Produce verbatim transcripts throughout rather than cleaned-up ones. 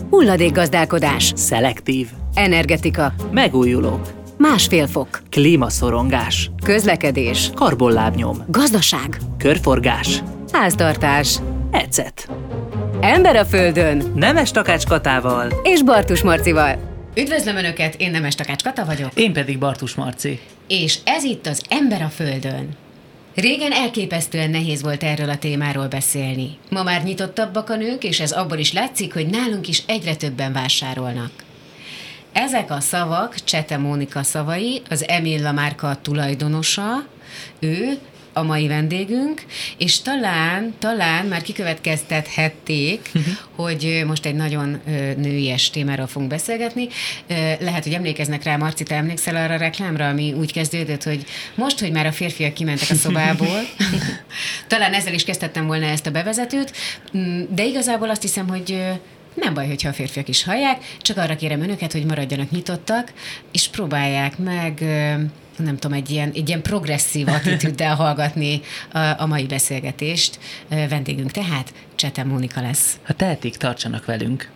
Hulladékgazdálkodás. Szelektív. Energetika. Megújulók. Másfél fok. Klímaszorongás. Közlekedés. Karbonlábnyom. Gazdaság. Körforgás. Háztartás. Ecet. Ember a földön. Nemes Takács Katával. És Bartus Marcival. Üdvözlöm Önöket, én Nemes Takács Kata vagyok. Én pedig Bartus Marci. És ez itt az Ember a földön. Régen elképesztően nehéz volt erről a témáról beszélni. Ma már nyitottabbak a nők, és ez abból is látszik, hogy nálunk is egyre többen vásárolnak. Ezek a szavak Csete Mónika szavai, az Emilla márka tulajdonosa, ő a mai vendégünk, és talán, talán már kikövetkeztethették, uh-huh. hogy most egy nagyon nőies témáról fogunk beszélgetni. Lehet, hogy emlékeznek rá, Marci, te emlékszel arra a reklámra, ami úgy kezdődött, hogy most, hogy már a férfiak kimentek a szobából, talán ezzel is kezdhettem volna ezt a bevezetőt, de igazából azt hiszem, hogy nem baj, hogyha a férfiak is hallják, csak arra kérem önöket, hogy maradjanak nyitottak, és próbálják meg, nem tudom, egy ilyen, egy ilyen progresszív attitűddel hallgatni a, a mai beszélgetést. Vendégünk tehát Csete Mónika lesz. Ha tehetik, tartsanak velünk.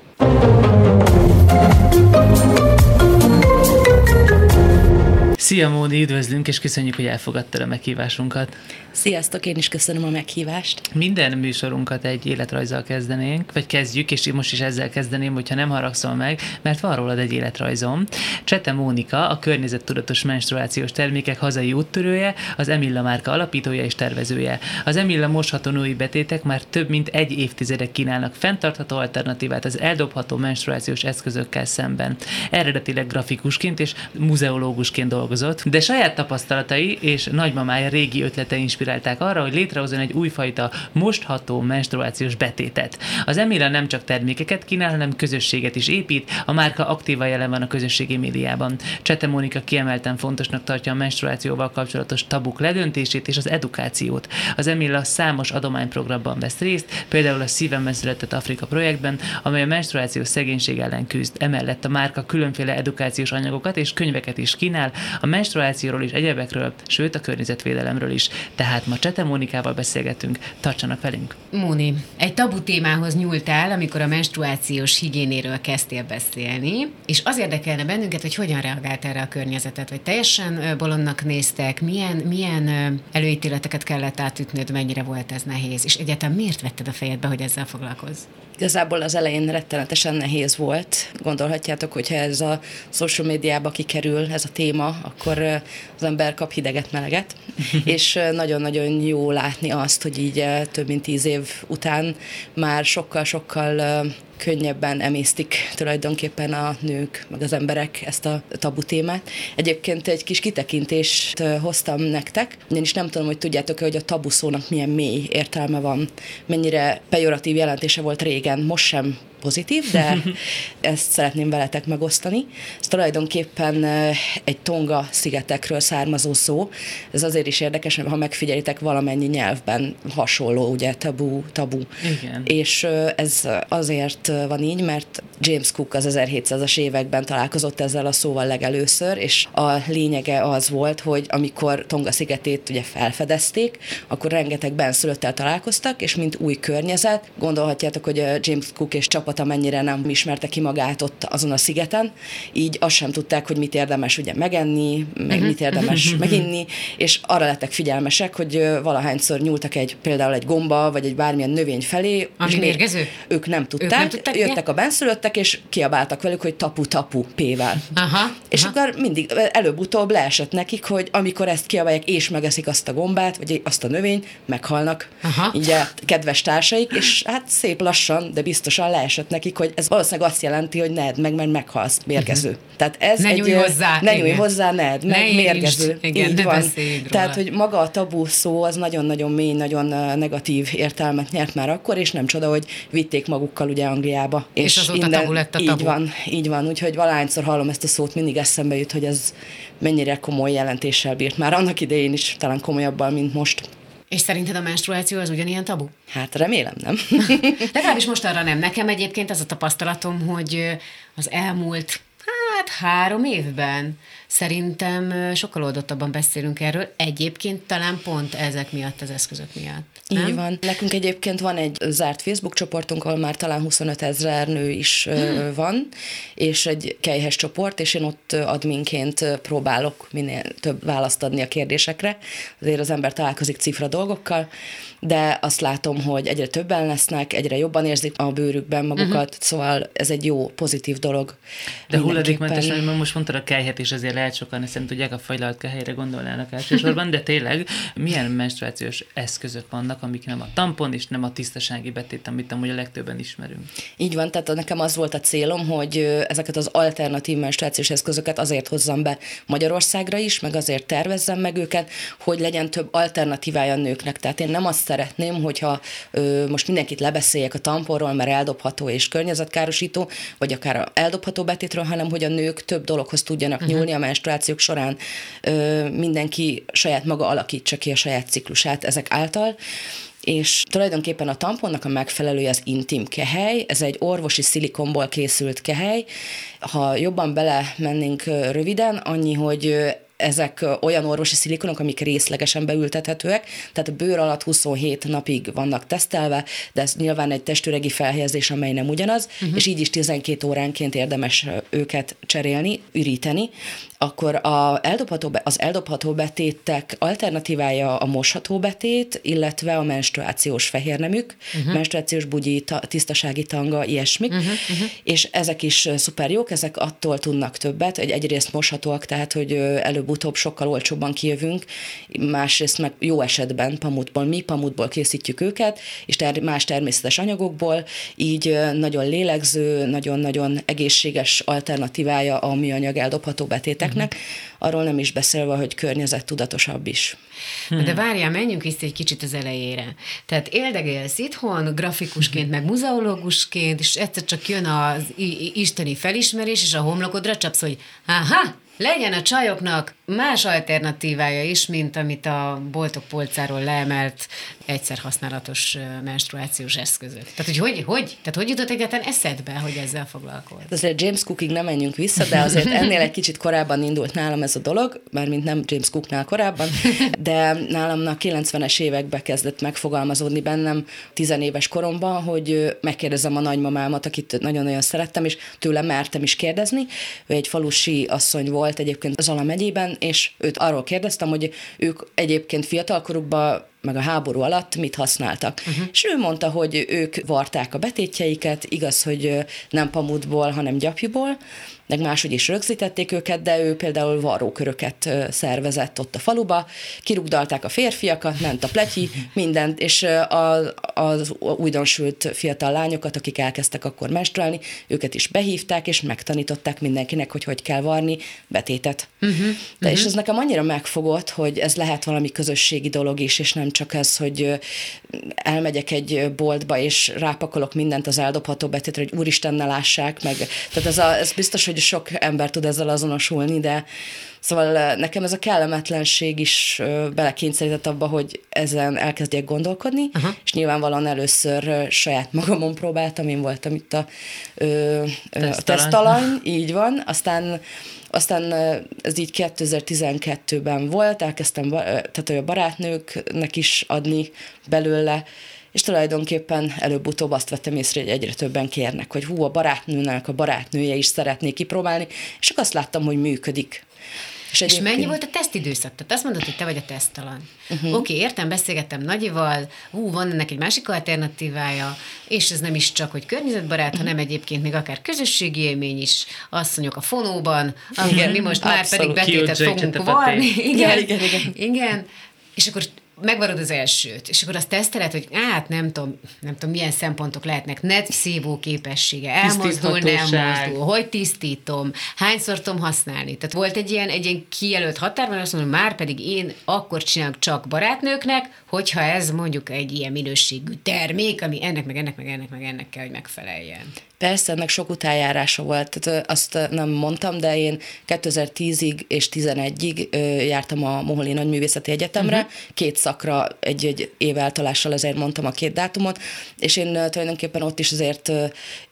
Szia Móni, üdvözlünk, és köszönjük, hogy elfogadtad a meghívásunkat. Sziasztok, én is köszönöm a meghívást. Minden műsorunkat egy életrajzzal kezdenénk, vagy kezdjük, és én most is ezzel kezdeném, hogyha nem haragszol meg, mert van rólad egy életrajzom. Csete Mónika, a környezettudatos menstruációs termékek hazai úttörője, az Emilla márka alapítója és tervezője. Az Emilla mosható női betétek már több mint egy évtizedek kínálnak fenntartható alternatívát az eldobható menstruációs eszközökkel szemben. Eredetileg grafikusként és muzeológusként dolgozott, de saját tapasztalatai és nagymamája régi ötlete inspirálták arra, hogy létrehozzon egy újfajta mostható menstruációs betétet. Az Emilla nem csak termékeket kínál, hanem közösséget is épít, a márka aktívan jelen van a közösségi médiában. Csete Mónika kiemelten fontosnak tartja a menstruációval kapcsolatos tabuk ledöntését és az edukációt. Az Emilla számos adományprogramban vesz részt, például a Szívemben született Afrika projektben, amely a menstruációs szegénység ellen küzd. Emellett a márka különféle edukációs anyagokat és könyveket is kínál, a menstruációról és egyebekről, sőt a környezetvédelemről is. Tehát ma Csete Mónikával beszélgetünk, tartsanak velünk. Móni, egy tabu témához nyúltál, amikor a menstruációs higiénéről kezdtél beszélni, és az érdekelne bennünket, hogy hogyan reagált erre a környezetet, vagy teljesen bolondnak néztek, milyen, milyen előítéleteket kellett átütnöd, mennyire volt ez nehéz, és egyáltalán miért vetted a fejedbe, hogy ezzel foglalkozz? Igazából az elején rettenetesen nehéz volt. Gondolhatjátok, hogyha ez a social médiába kikerül, ez a téma, akkor az ember kap hideget, meleget, és nagyon-nagyon jó látni azt, hogy így több mint tíz év után már sokkal-sokkal könnyebben emésztik tulajdonképpen a nők, meg az emberek ezt a tabu témát. Egyébként egy kis kitekintést hoztam nektek, ugyanis nem tudom, hogy tudjátok, hogy a tabu szónak milyen mély értelme van, mennyire pejoratív jelentése volt régen, most sem pozitív, de ezt szeretném veletek megosztani. Ez tulajdonképpen egy Tonga szigetekről származó szó. Ez azért is érdekes, mert ha megfigyelitek, valamennyi nyelvben hasonló, ugye, tabu, tabu. Igen. És ez azért van így, mert James Cook az ezerhétszázas években találkozott ezzel a szóval legelőször, és a lényege az volt, hogy amikor Tonga szigetét ugye felfedezték, akkor rengeteg benszülöttel találkoztak, és mint új környezet, gondolhatjátok, hogy James Cook és csapat amennyire nem ismerte ki magát ott azon a szigeten, így azt sem tudták, hogy mit érdemes ugye megenni, meg mit érdemes meginni, és arra lettek figyelmesek, hogy valahányszor nyúltak egy, például egy gomba, vagy egy bármilyen növény felé, ami mérgező? Ők nem tudták, ők nem tudták, jöttek a benszülöttek, és kiabáltak velük, hogy tapu-tapu P-vel. Aha, és aha. akkor mindig előbb-utóbb leesett nekik, hogy amikor ezt kiabálják, és megeszik azt a gombát, vagy azt a növényt, meghalnak aha. így a kedves társaik, és hát szép lassan, de biztosan leesett nekik, hogy ez valószínűleg azt jelenti, hogy ne edd meg, mert meghalsz, mérgező. Uh-huh. Tehát ez ne egy... nyújj hozzá. Ne nyújj hozzá, ne edd meg, ne mérgező. Igen, így ne van. róla. Tehát, hogy maga a tabu szó az nagyon-nagyon mély, nagyon negatív értelmet nyert már akkor, és nem csoda, hogy vitték magukkal ugye Angliába. És, és azóta innen, tabu lett a tabu. Így van, így van. Úgyhogy valahányszor hallom ezt a szót, mindig eszembe jut, hogy ez mennyire komoly jelentéssel bírt. Már annak idején is talán komolyabban, mint most. És szerinted a menstruáció az ugyanilyen tabu? Hát remélem, nem. Legalábbis most arra nem. Nekem egyébként az a tapasztalatom, hogy az elmúlt hát három évben Szerintem sokkal oldottabban beszélünk erről, egyébként talán pont ezek miatt, az eszközök miatt. Nem? Így van. Nekünk egyébként van egy zárt Facebook csoportunk, ahol már talán huszonöt ezer nő is hmm. van, és egy kejhes csoport, és én ott adminként próbálok minél több választ adni a kérdésekre. Azért az ember találkozik cifra dolgokkal, de azt látom, hogy egyre többen lesznek, egyre jobban érzik a bőrükben magukat, uh-huh. szóval ez egy jó, pozitív dolog. De hulladékmentesen, mert most mondtad a kelyhet, és azért lehet sokan, hiszen tudják, a fagylalt kelyhelyre gondolnának elsősorban, de tényleg milyen menstruációs eszközök vannak, amik nem a tampon és nem a tisztasági betét, amit amúgy a legtöbben ismerünk. Így van, tehát nekem az volt a célom, hogy ezeket az alternatív menstruációs eszközöket azért hozzam be Magyarországra is, meg azért tervezzem meg őket, hogy legyen több alternatívája a nőknek. Tehát én nem azt szeretném, hogyha ö, most mindenkit lebeszéljek a tamponról, mert eldobható és környezetkárosító, vagy akár eldobható betétről, hanem hogy a nők több dologhoz tudjanak uh-huh. nyúlni a menstruációk során. Ö, mindenki saját maga alakítsa ki a saját ciklusát ezek által. És tulajdonképpen a tamponnak a megfelelője az intim kehely, ez egy orvosi szilikonból készült kehely. Ha jobban belemennénk röviden, annyi, hogy ezek olyan orvosi szilikonok, amik részlegesen beültethetőek, tehát a bőr alatt huszonhét napig vannak tesztelve, de ez nyilván egy testüregi felhelyezés, amely nem ugyanaz, uh-huh. és így is tizenkét óránként érdemes őket cserélni, üríteni. Akkor a eldobható, az eldobható betétek alternatívája a mosható betét, illetve a menstruációs fehérneműk, uh-huh. menstruációs bugyi, ta, tisztasági tanga, ilyesmik, uh-huh. Uh-huh. és ezek is szuper jók, ezek attól tudnak többet, hogy egyrészt moshatóak, tehát hogy előbb-utóbb sokkal olcsóbban kijövünk, másrészt meg jó esetben pamutból, mi pamutból készítjük őket, és ter- más természetes anyagokból, így nagyon lélegző, nagyon-nagyon egészséges alternatívája a műanyag eldobható betétek. Arról nem is beszélve, hogy környezettudatosabb is. Hmm. De várjál, menjünk vissza egy kicsit az elejére. Tehát éldegélsz itthon, grafikusként, meg muzeológusként, és egyszer csak jön az isteni felismerés, és a homlokodra csapsz, hogy aha, legyen a csajoknak más alternatívája is, mint amit a boltok polcáról leemelt egyszer használatos menstruációs eszközök. Tehát, hogy hogy, hogy? Tehát, hogy jutott egyáltalán eszedbe, hogy ezzel foglalkozz? Azért James Cookig nem menjünk vissza, de azért ennél egy kicsit korábban indult nálam ez a dolog, mármint nem James Cooknál korábban, de nálam a kilencvenes években kezdett megfogalmazódni bennem tizenéves koromban, hogy megkérdezem a nagymamámat, akit nagyon-nagyon szerettem, és tőle mertem is kérdezni. Ő egy falusi asszony volt egyébként Zala megyében, és őt arról kérdeztem, hogy ők egyébként fiatalkorukban meg a háború alatt mit használtak. Uh-huh. És ő mondta, hogy ők varták a betétjeiket, igaz, hogy nem pamutból, hanem gyapjúból, meg máshogy is rögzítették őket, de ő például varróköröket szervezett ott a faluba, kirugdalták a férfiakat, ment a pletyi, mindent, és az, az újdonsült fiatal lányokat, akik elkezdtek akkor menstruálni, őket is behívták, és megtanították mindenkinek, hogy hogy kell varni betétet. Uh-huh. De uh-huh. és ez nekem annyira megfogott, hogy ez lehet valami közösségi dolog is, és nem csak ez, hogy elmegyek egy boltba, és rápakolok mindent az eldobható betétre, hogy úristen, ne lássák meg. Tehát ez, a, ez biztos, hogy sok ember tud ezzel azonosulni, de szóval nekem ez a kellemetlenség is belekényszerített abba, hogy ezen elkezdjek gondolkodni, uh-huh. és nyilvánvalóan először saját magamon próbáltam, én voltam itt a, a tesztalany, így van, aztán Aztán ez így kétezer-tizenkettőben volt, elkezdtem tehát a barátnőknek is adni belőle, és tulajdonképpen előbb-utóbb azt vettem észre, hogy egyre többen kérnek, hogy hú, a barátnőnek a barátnője is szeretné kipróbálni, és akkor azt láttam, hogy működik. És, és mennyi volt a tesztidőszak? Tehát azt mondod, hogy te vagy a tesztalan. Uh-huh. Oké, okay, értem, beszélgettem Nagyival, hú, van ennek egy másik alternatívája, és ez nem is csak, hogy környezetbarát, uh-huh. hanem egyébként még akár közösségi élmény is, asszonyok a fonóban, ahol mi most már pedig betétet fogunk varni. Igen, igen, igen. igen. És akkor megvarod az elsőt, és akkor azt teszteled, hogy hát nem tudom, nem tudom, milyen szempontok lehetnek, netszívó képessége, elmozdul, nem mozdul, hogy tisztítom, hányszor tudom használni. Tehát volt egy ilyen, egy ilyen kijelölt határ, mert azt mondom, már pedig én akkor csinálok csak barátnőknek, hogyha ez mondjuk egy ilyen minőségű termék, ami ennek, meg ennek, meg ennek, meg ennek kell, hogy megfeleljen. Persze, ennek sok utájárása volt, tehát azt nem mondtam, de én kétezer-tízig és tizenegyig jártam a Moholi Nagyművészeti Egyetemre, uh-huh. két szakra egy-egy év eltolással, ezért mondtam a két dátumot, és én tulajdonképpen ott is azért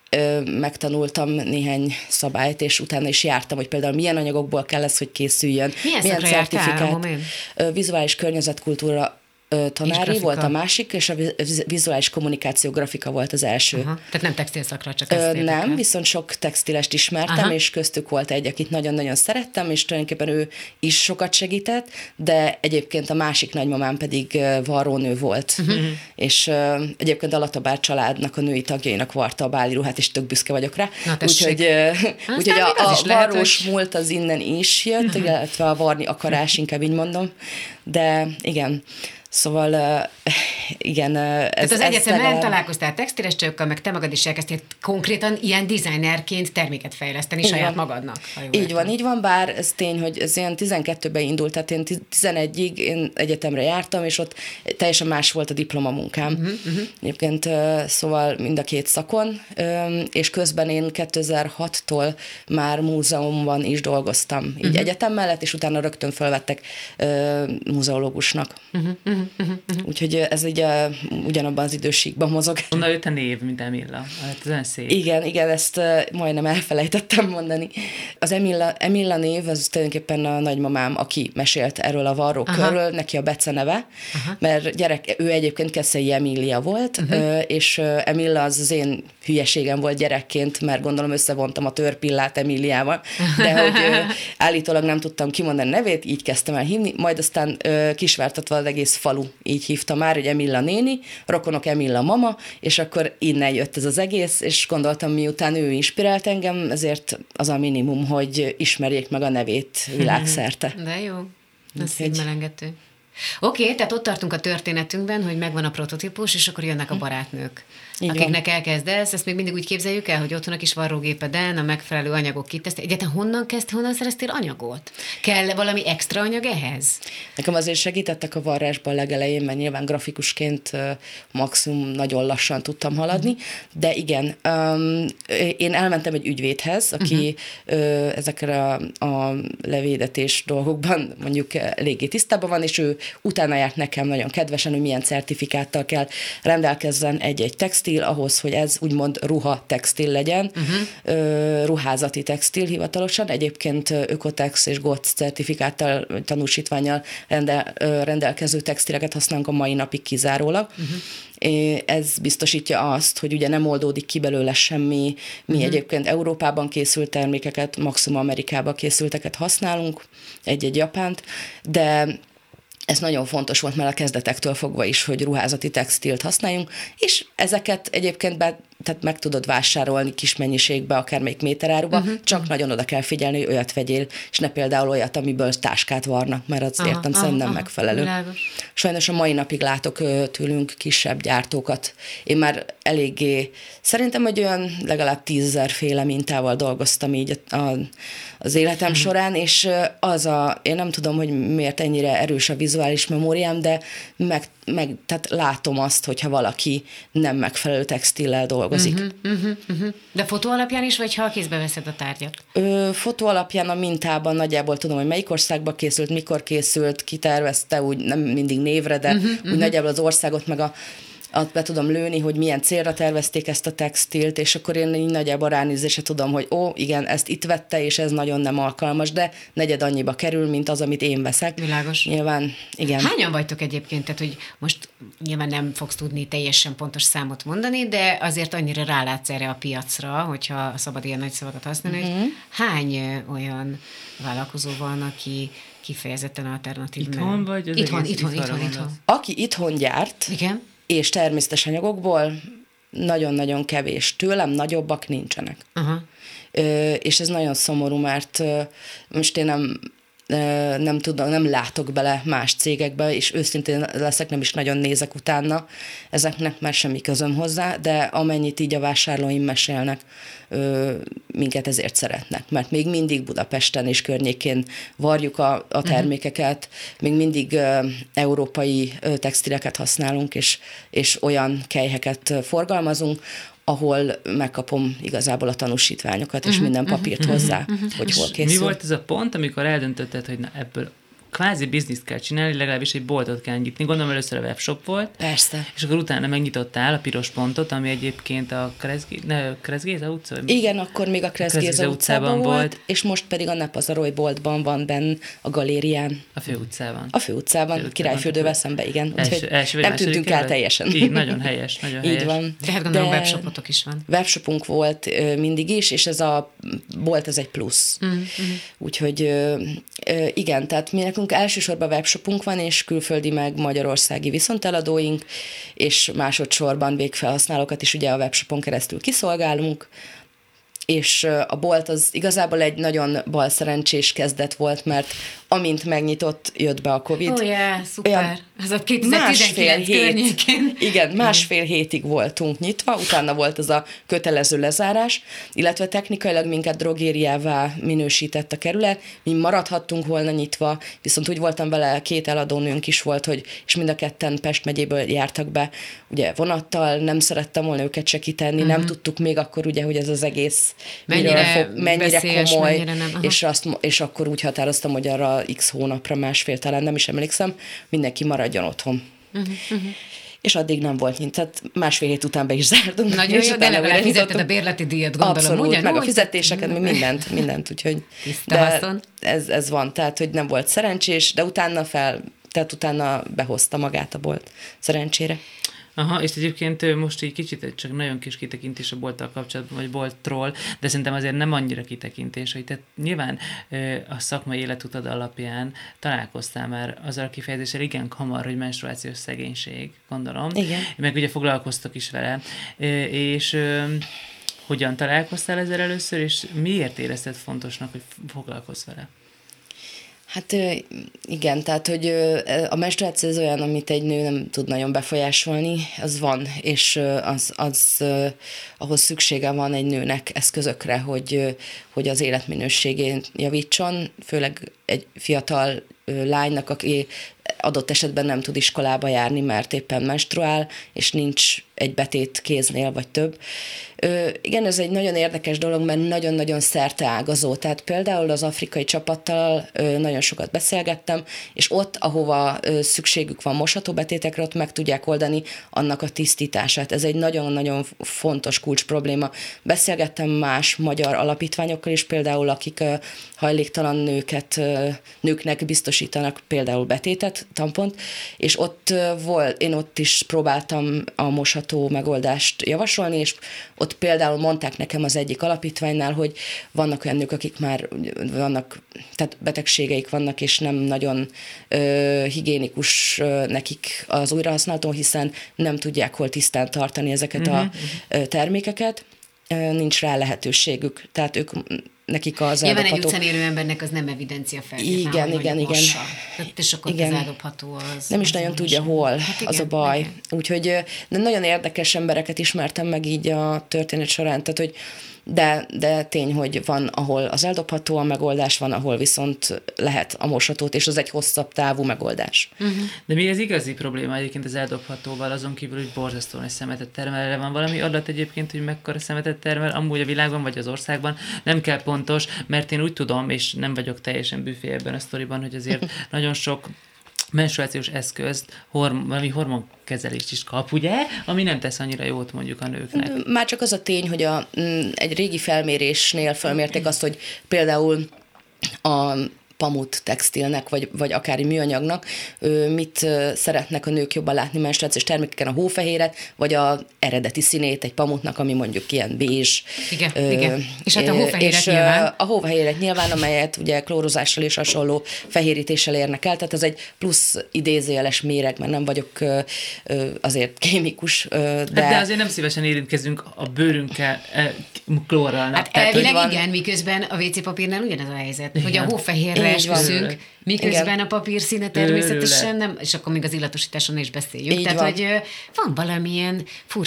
megtanultam néhány szabályt, és utána is jártam, hogy például milyen anyagokból kell ez, hogy készüljön. Milyen, milyen certifikát. Jártál, vizuális környezetkultúra tanári volt a másik, és a vizuális kommunikáció grafika volt az első. Aha. Tehát nem textil szakra, csak ezt Ö, Nem, viszont sok textilest ismertem, Aha. és köztük volt egy, akit nagyon-nagyon szerettem, és tulajdonképpen ő is sokat segített, de egyébként a másik nagymamám pedig varrónő volt, uh-huh. és uh, egyébként a Latabár családnak a női tagjainak varta a báli ruhát, és tök büszke vagyok rá. Úgyhogy uh, úgy, a, a varrós hogy... múlt az innen is jött, uh-huh. illetve a varni akarás, inkább így mondom, de igen. Szóval uh, igen. Uh, ez, Tehát az egyetemen legalább... találkoztál textiles csajokkal, meg te magad is elkezdtél konkrétan ilyen designerként terméket fejleszteni igen. saját magadnak. Így értem. Van, így van, bár ez tény, hogy ez ilyen tizenkettőben indult, tehát én tizenegyig én egyetemre jártam, és ott teljesen más volt a diplomamunkám. Uh-huh, uh-huh. Egyébként uh, szóval mind a két szakon, um, és közben én kétezer-hattól már múzeumban is dolgoztam, így uh-huh. egyetem mellett, és utána rögtön felvettek uh, múzeológusnak. Uh-huh, uh-huh. Uh-huh. Úgyhogy ez ugye ugyanabban az időségben mozog. Honnan jött a név, mint Emilla? Hát ez olyan szép. Igen, igen, ezt uh, majdnem elfelejtettem mondani. Az Emilla, Emilla név, az tulajdonképpen a nagymamám, aki mesélt erről a varrókörről, neki a Bece neve, Aha. mert gyerek, ő egyébként Keszei Emília volt, uh-huh. uh, és uh, Emilla az az én hülyeségem volt gyerekként, mert gondolom összevontam a törpillát Emíliával, de hogy uh, állítólag nem tudtam kimondani nevét, így kezdtem el hívni, majd aztán uh, kisvártatva az egész falu így hívta már, hogy Emilla néni, rokonok Emilla mama, és akkor innen jött ez az egész, és gondoltam, miután ő inspirált engem, ezért az a minimum, hogy ismerjék meg a nevét világszerte. De jó, ez így melengető. Oké, okay, tehát ott tartunk a történetünkben, hogy megvan a prototípus, és akkor jönnek a barátnők, így akiknek van. Elkezdesz, ezt még mindig úgy képzeljük el, hogy otthon a kis varrógépeden a megfelelő anyagok kitesztek. Egyáltalán honnan kezdtél, honnan szereztél anyagot? Kell valami extra anyag ehhez? Nekem azért segítettek a varrásban legelején, mert nyilván grafikusként uh, maximum nagyon lassan tudtam haladni, uh-huh. de igen, um, én elmentem egy ügyvédhez, aki uh-huh. uh, ezekre a, a levédetés dolgokban mondjuk eléggé tisztában van, és ő utána járt nekem nagyon kedvesen, hogy milyen certifikáttal kell rendelkezzen egy-egy textil, ahhoz, hogy ez úgymond ruha textil legyen, uh-huh. ruházati textil hivatalosan. Egyébként Ökotex és Gotz certifikáttal, tanúsítvánnyal rendel, rendelkező textileket használunk a mai napig kizárólag. Uh-huh. Ez biztosítja azt, hogy ugye nem oldódik ki belőle semmi. Mi uh-huh. egyébként Európában készült termékeket, maximum Amerikában készülteket használunk, egy-egy japánt, de ez nagyon fontos volt, mert a kezdetektől fogva is, hogy ruházati textilt használjunk, és ezeket egyébként be, tehát meg tudod vásárolni kis mennyiségbe, akármelyik méteráruba, uh-huh. csak nagyon oda kell figyelni, hogy olyat vegyél, és ne például olyat, amiből táskát varnak, mert az aha, értem szerint nem aha, megfelelő. Világos. Sajnos a mai napig látok tőlünk kisebb gyártókat. Én már eléggé, szerintem, hogy olyan legalább tízezer féle mintával dolgoztam így a, a, az életem uh-huh. során, és az a, én nem tudom, hogy miért ennyire erős a vizuális memóriám, de meg, meg, tehát látom azt, hogyha valaki nem megfelelő textillel dolgozik. Uh-huh, uh-huh, uh-huh. De fotó alapján is, vagy ha kézbe veszed a tárgyat? Ö, fotó alapján a mintában nagyjából tudom, hogy melyik országban készült, mikor készült, kitervezte, úgy nem mindig névre, de uh-huh, úgy uh-huh. nagyjából az országot, meg a azt be tudom lőni, hogy milyen célra tervezték ezt a textilt, és akkor én így nagyjából ránézésre tudom, hogy ó, igen, ezt itt vette, és ez nagyon nem alkalmas, de negyed annyiba kerül, mint az, amit én veszek. Világos. Nyilván, igen. Hányan vagytok egyébként? Tehát, hogy most nyilván nem fogsz tudni teljesen pontos számot mondani, de azért annyira rálátsz erre a piacra, hogyha szabad ilyen nagy szavakat használni, uh-huh. hogy hány olyan vállalkozó van, aki kifejezetten alternatív. Itthon vagy? Az itthon, itthon, itthon, itthon. Aki itthon gyárt, igen? És természetes anyagokból nagyon-nagyon kevés. Tőlem nagyobbak nincsenek. Uh-huh. Ö, és ez nagyon szomorú, mert ö, most én nem, ö, nem tudom, nem látok bele más cégekbe, és őszintén leszek, nem is nagyon nézek utána ezeknek, mert semmi közöm hozzá, de amennyit így a vásárlóim mesélnek, ö, minket ezért szeretnek, mert még mindig Budapesten és környékén varjuk a, a termékeket, uh-huh. még mindig ö, európai ö, textileket használunk, és, és olyan kelyheket forgalmazunk, ahol megkapom igazából a tanúsítványokat, és uh-huh, minden papírt uh-huh, hozzá, uh-huh. hogy hol készül. Mi volt ez a pont, amikor eldöntötted, hogy na, ebből kvázi bizniszt kell csinálni, legalábbis egy boltot kell nyitni. Gondolom először a webshop volt. Persze. És akkor utána megnyitottál a piros pontot, ami egyébként a Kreszgéza utca? Igen, akkor még a Kreszgéza utcában volt, volt, és most pedig a Nepazaroly boltban van benn a galérián. A fő utcában. A fő utcában, Királyfürdővel szembe, igen. Els, első, nem tűntünk el teljesen. Így, nagyon helyes, nagyon helyes. Így van. Tehát gondolom De webshopotok is van. Webshopunk volt uh, mindig is, és ez a bolt, ez egy plusz. Mm-hmm. Úgyhogy uh, uh, igen, tehát mi nekünk elsősorban webshopunk van, és külföldi meg magyarországi viszonteladóink, és másodszorban végfelhasználókat is ugye a webshopon keresztül kiszolgálunk, és a bolt az igazából egy nagyon balszerencsés kezdet volt, mert amint megnyitott, jött be a Covid. Ó, oh, yeah, szuper. Az a kétezer-tizenkilenc környékén. Igen, másfél hétig voltunk nyitva, utána volt az a kötelező lezárás, illetve technikailag minket drogériává minősített a kerület, mi maradhattunk volna nyitva, viszont úgy voltam vele, két eladónőnk is volt, hogy, és mind a ketten Pest megyéből jártak be, ugye vonattal, nem szerettem volna őket segíteni, uh-huh. nem tudtuk még akkor ugye, hogy ez az egész mennyire, fog, mennyire veszélyes, komoly, mennyire nem, és, azt, és akkor úgy határoztam, hogy arra x hónapra, másfél talán, nem is emlékszem, mindenki maradjon otthon. Uh-huh, uh-huh. És addig nem volt nyit, tehát másfél hét után be is zártunk. Nagyon jó, de legalább fizetted a bérleti díjat, gondolom. Abszolút, ugyan, meg úgy? a fizetéseket, mindent, mindent, úgyhogy de ez, ez van, tehát, hogy nem volt szerencsés, de utána fel, tehát utána behozta magát a bolt, szerencsére. Aha, és egyébként most egy kicsit csak nagyon kis kitekintés a bolttal kapcsolatban, vagy boltról, de szerintem azért nem annyira kitekintés, hogy te nyilván a szakmai életutad alapján találkoztál már azzal a kifejezéssel igen hamar, hogy menstruációs szegénység, gondolom. Igen. Meg ugye foglalkoztok is vele, és hogyan találkoztál ezzel először, és miért érezted fontosnak, hogy foglalkozz vele? Hát igen, tehát, hogy a menstruáció az olyan, amit egy nő nem tud nagyon befolyásolni, az van, és az, az ahhoz szüksége van egy nőnek eszközökre, hogy, hogy az életminőségén javítson, főleg egy fiatal lánynak, aki adott esetben nem tud iskolába járni, mert éppen menstruál, és nincs egy betét kéznél, vagy több. Ö, igen, ez egy nagyon érdekes dolog, mert nagyon-nagyon szerteágazó. Tehát például az afrikai csapattal ö, nagyon sokat beszélgettem, és ott, ahova ö, szükségük van mosható betétekre, ott meg tudják oldani annak a tisztítását. Ez egy nagyon-nagyon fontos kulcs probléma. Beszélgettem más magyar alapítványokkal is, például akik ö, hajléktalan nőket, ö, nőknek biztosítanak például betétet, tampont, és ott volt, én ott is próbáltam a mosható megoldást javasolni, és ott például mondták nekem az egyik alapítványnál, hogy vannak olyan nők, akik már vannak, tehát betegségeik vannak, és nem nagyon ö, higiénikus ö, nekik az újrahasználható, hiszen nem tudják hol tisztán tartani ezeket uh-huh. a ö, termékeket, ö, nincs rá lehetőségük, tehát ők nekik az nyilván eldobható... egy utcán élő embernek az nem evidencia feltétlenül, igen, igen, igen. Tehát, és akkor igen. Az eldobható az... Nem is az nagyon az tudja, hol, hát igen, az a baj. Igen. Úgyhogy de nagyon érdekes embereket ismertem meg így a történet során, tehát hogy de, de tény, hogy van, ahol az eldobható a megoldás, van, ahol viszont lehet a moshatót, és az egy hosszabb távú megoldás. Uh-huh. De mi az igazi probléma egyébként az eldobhatóval, azon kívül, hogy borzasztó nagy szemetet termel? Erre van valami adat egyébként, hogy mekkora szemetet termel, amúgy a világban vagy az országban? Nem kell pontos, mert én úgy tudom, és nem vagyok teljesen büfé ebben a sztoriban, hogy azért nagyon sok menstruációs eszközt, horm- valami hormonkezelést is kap, ugye? Ami nem tesz annyira jót mondjuk a nőknek. Már csak az a tény, hogy a, egy régi felmérésnél felmérték azt, hogy például a pamut textilnek, vagy, vagy akár műanyagnak, mit szeretnek a nők jobban látni menstruációs termékeken, a hófehéret, vagy a eredeti színét egy pamutnak, ami mondjuk ilyen bézs. Igen, ö, igen. És hát a hófehéret és nyilván. A hófehéret nyilván, amelyet ugye klórozással és hasonló fehérítéssel érnek el, tehát ez egy plusz idézőjeles méreg, mert nem vagyok azért kémikus, de... De azért nem szívesen érintkezünk a bőrünkkel klórral. Hát elvileg van... igen, miközben a vé cé papírnál ugyanez a helyzet, igen. Hogy a hófehérre esküszünk, miközben igen. A papír színe természetesen nem, és akkor még az illatosításon is beszéljük. Így tehát, van. Hogy van valamilyen furcsa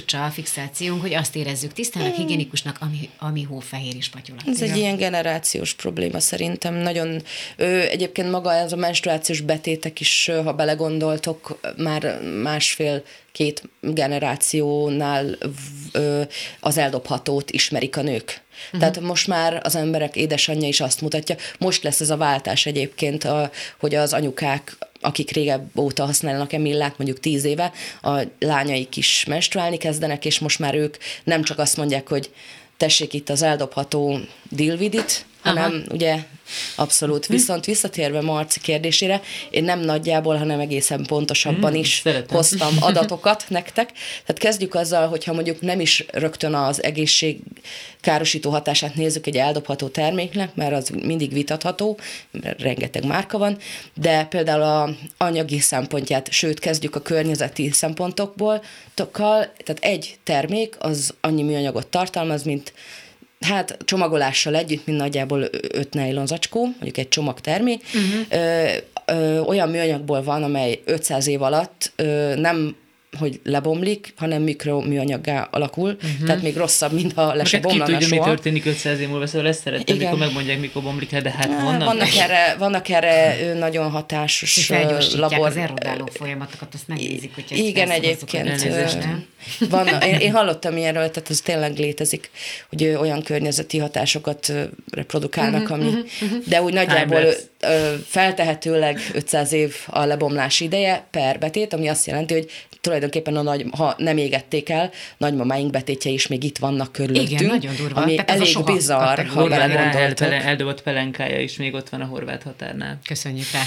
furcsa a fixációnk, hogy azt érezzük tisztának, higiénikusnak, ami, ami hófehér és patyolat. Ez egy ilyen generációs probléma szerintem. Nagyon, ö, egyébként maga ez a menstruációs betétek is, ha belegondoltok, már másfél két generációnál ö, az eldobhatót ismerik a nők. Uh-huh. Tehát most már az emberek édesanyja is azt mutatja, most lesz ez a váltás egyébként, a, hogy az anyukák, akik régebb óta használnak Emillát, mondjuk tíz éve, a lányaik is menstruálni kezdenek, és most már ők nem csak azt mondják, hogy tessék itt az eldobható Dilvidit, hanem aha, ugye abszolút. Viszont visszatérve Marci kérdésére, én nem nagyjából, hanem egészen pontosabban mm, is szeretem. hoztam adatokat nektek. Tehát kezdjük azzal, hogyha mondjuk nem is rögtön az egészségkárosító hatását nézzük egy eldobható terméknek, mert az mindig vitatható, mert rengeteg márka van, de például a anyagi szempontját, sőt kezdjük a környezeti szempontokból, tehát egy termék az annyi műanyagot tartalmaz, mint hát csomagolással együtt, mint nagyjából öt nejlon zacskó, mondjuk egy csomagtermék, uh-huh. ö, ö, olyan műanyagból van, amely ötszáz év alatt ö, nem hogy lebomlik, hanem mikroműanyaggá alakul, uh-huh. tehát még rosszabb, mint ha le se bomlana soha. Ki tudja, mi történik ötszáz év múlva, szóval ezt szeretném, mikor megmondják, mikor bomlik, de hát honnan? Vannak erre, vannak erre nagyon hatásos labor... az erodáló folyamatokat, azt megnézik, hogyha... Igen, egyébként. Van, én, én hallottam ilyenről, tehát ez tényleg létezik, hogy olyan környezeti hatásokat reprodukálnak, uh-huh, ami... Uh-huh. De úgy nagyjából feltehetőleg ötszáz év a lebomlás ideje per betét, ami azt jelenti, hogy tulajdonképpen, a nagy, ha nem égették el, nagymamáink betétje is még itt vannak körülöttünk. Igen, nagyon durva. Ami tehát elég bizarr, ha belegondoltok. Eldobott pelenkája is még ott van a horvát határnál. Köszönjük rá.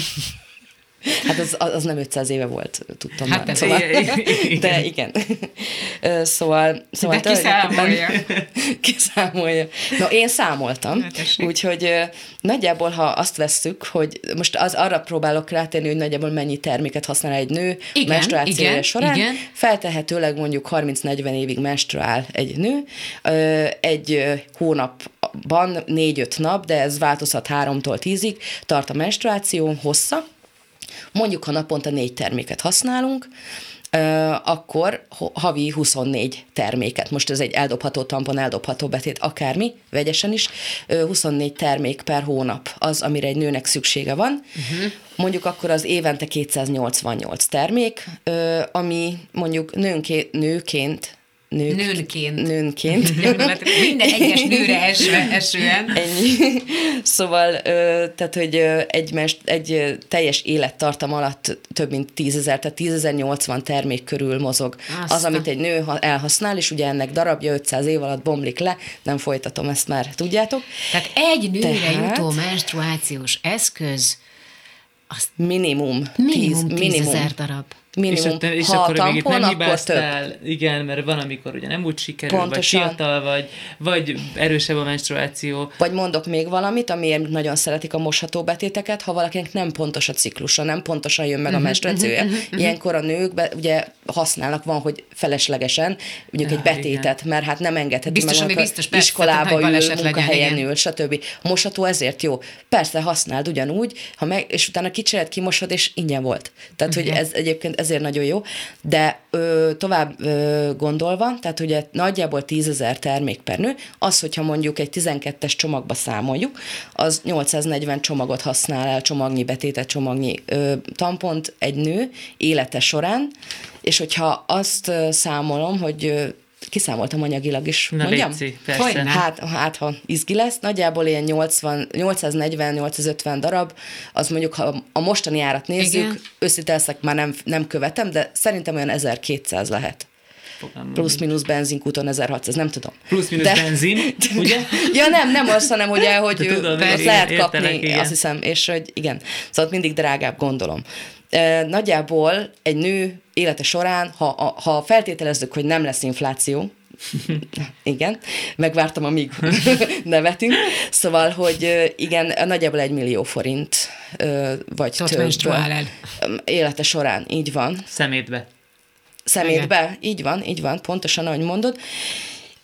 Hát az, az nem ötszáz éve volt, tudtam hát már. Szóval, igen. De igen. Szóval... szóval de kiszámolja. Kiszámolja. No, én számoltam, úgyhogy nagyjából, ha azt vesszük, hogy most az arra próbálok rátérni, hogy nagyjából mennyi terméket használ egy nő menstruációja során, igen. Feltehetőleg mondjuk harminc-negyven évig menstruál egy nő, egy hónapban négy-öt nap, de ez változhat háromtól tízig, tart a menstruáció hossza. Mondjuk, ha naponta négy terméket használunk, akkor havi huszonnégy terméket. Most ez egy eldobható tampon, eldobható betét, akármi, vegyesen is. huszonnégy termék per hónap az, amire egy nőnek szüksége van. Uh-huh. Mondjuk akkor az évente kétszáznyolcvannyolc termék, ami mondjuk nőnként, nőként Nők, nőnként. Nőnként. Minden egyes nőre esve, esően. Ennyi. Szóval, tehát, hogy egy, mest, egy teljes élettartam alatt több mint tízezer, tehát tízezer-nyolcvan termék körül mozog. Azt az, amit egy nő elhasznál, és ugye ennek darabja ötszáz év alatt bomlik le, nem folytatom, ezt már tudjátok. Tehát egy nőre Tehát... jutó menstruációs eszköz, azt minimum, minimum tízezer darab. Minimum, és, és ha akkor tampon, még itt nem hibáztál, igen, mert van, amikor ugye nem úgy sikerül, pontosan. Vagy fiatal, vagy, vagy erősebb a menstruáció. Vagy mondok még valamit, amiért nagyon szeretik a mosható betéteket, ha valakinek nem pontos a ciklusa, nem pontosan jön meg a menstruációja. Uh-huh, uh-huh, ilyenkor a nők be, ugye használnak, van, hogy feleslegesen, mondjuk egy betétet, igen. mert hát nem engedheti biztos, meg, biztos, iskolába ül, munkahelyen legyen, ül, stb. Mosható ezért jó. Persze használd ugyanúgy, ha meg, és utána kicsired, kimosod, és ingyen volt. Tehát, uh-huh. hogy ez egyébként ezért nagyon jó, de ö, tovább ö, gondolva, tehát ugye nagyjából tízezer termék per nő, az, hogyha mondjuk egy tizenkettes csomagba számoljuk, az nyolcszáznegyven csomagot használ el, csomagnyi betétet, csomagnyi ö, tampont egy nő élete során, és hogyha azt ö, számolom, hogy ö, kiszámoltam anyagilag is, Na, mondjam? Léci, persze. Hát, hát, ha izgi lesz, nagyjából ilyen nyolcvan, nyolcszáznegyven-nyolcszázötven darab, az mondjuk, ha a mostani árat nézzük, összetelszek már nem, nem követem, de szerintem olyan ezerkétszáz lehet. Plusz-minusz benzinkúton ezerhatszáz, nem tudom. Plusz-minusz de... benzin, ugye? Ja nem, nem az, hanem ugye, hogy tudom, azt lehet kapni, értelek, azt hiszem, és hogy igen. Szóval mindig drágább, gondolom. Nagyjából egy nő élete során, ha, ha feltételezzük, hogy nem lesz infláció, igen, megvártam, amíg nevetünk, szóval, hogy igen, nagyjából egy millió forint, vagy Tot több élete során, így van. Szemétbe. Szemétbe, igen. így van, így van, pontosan, ahogy mondod.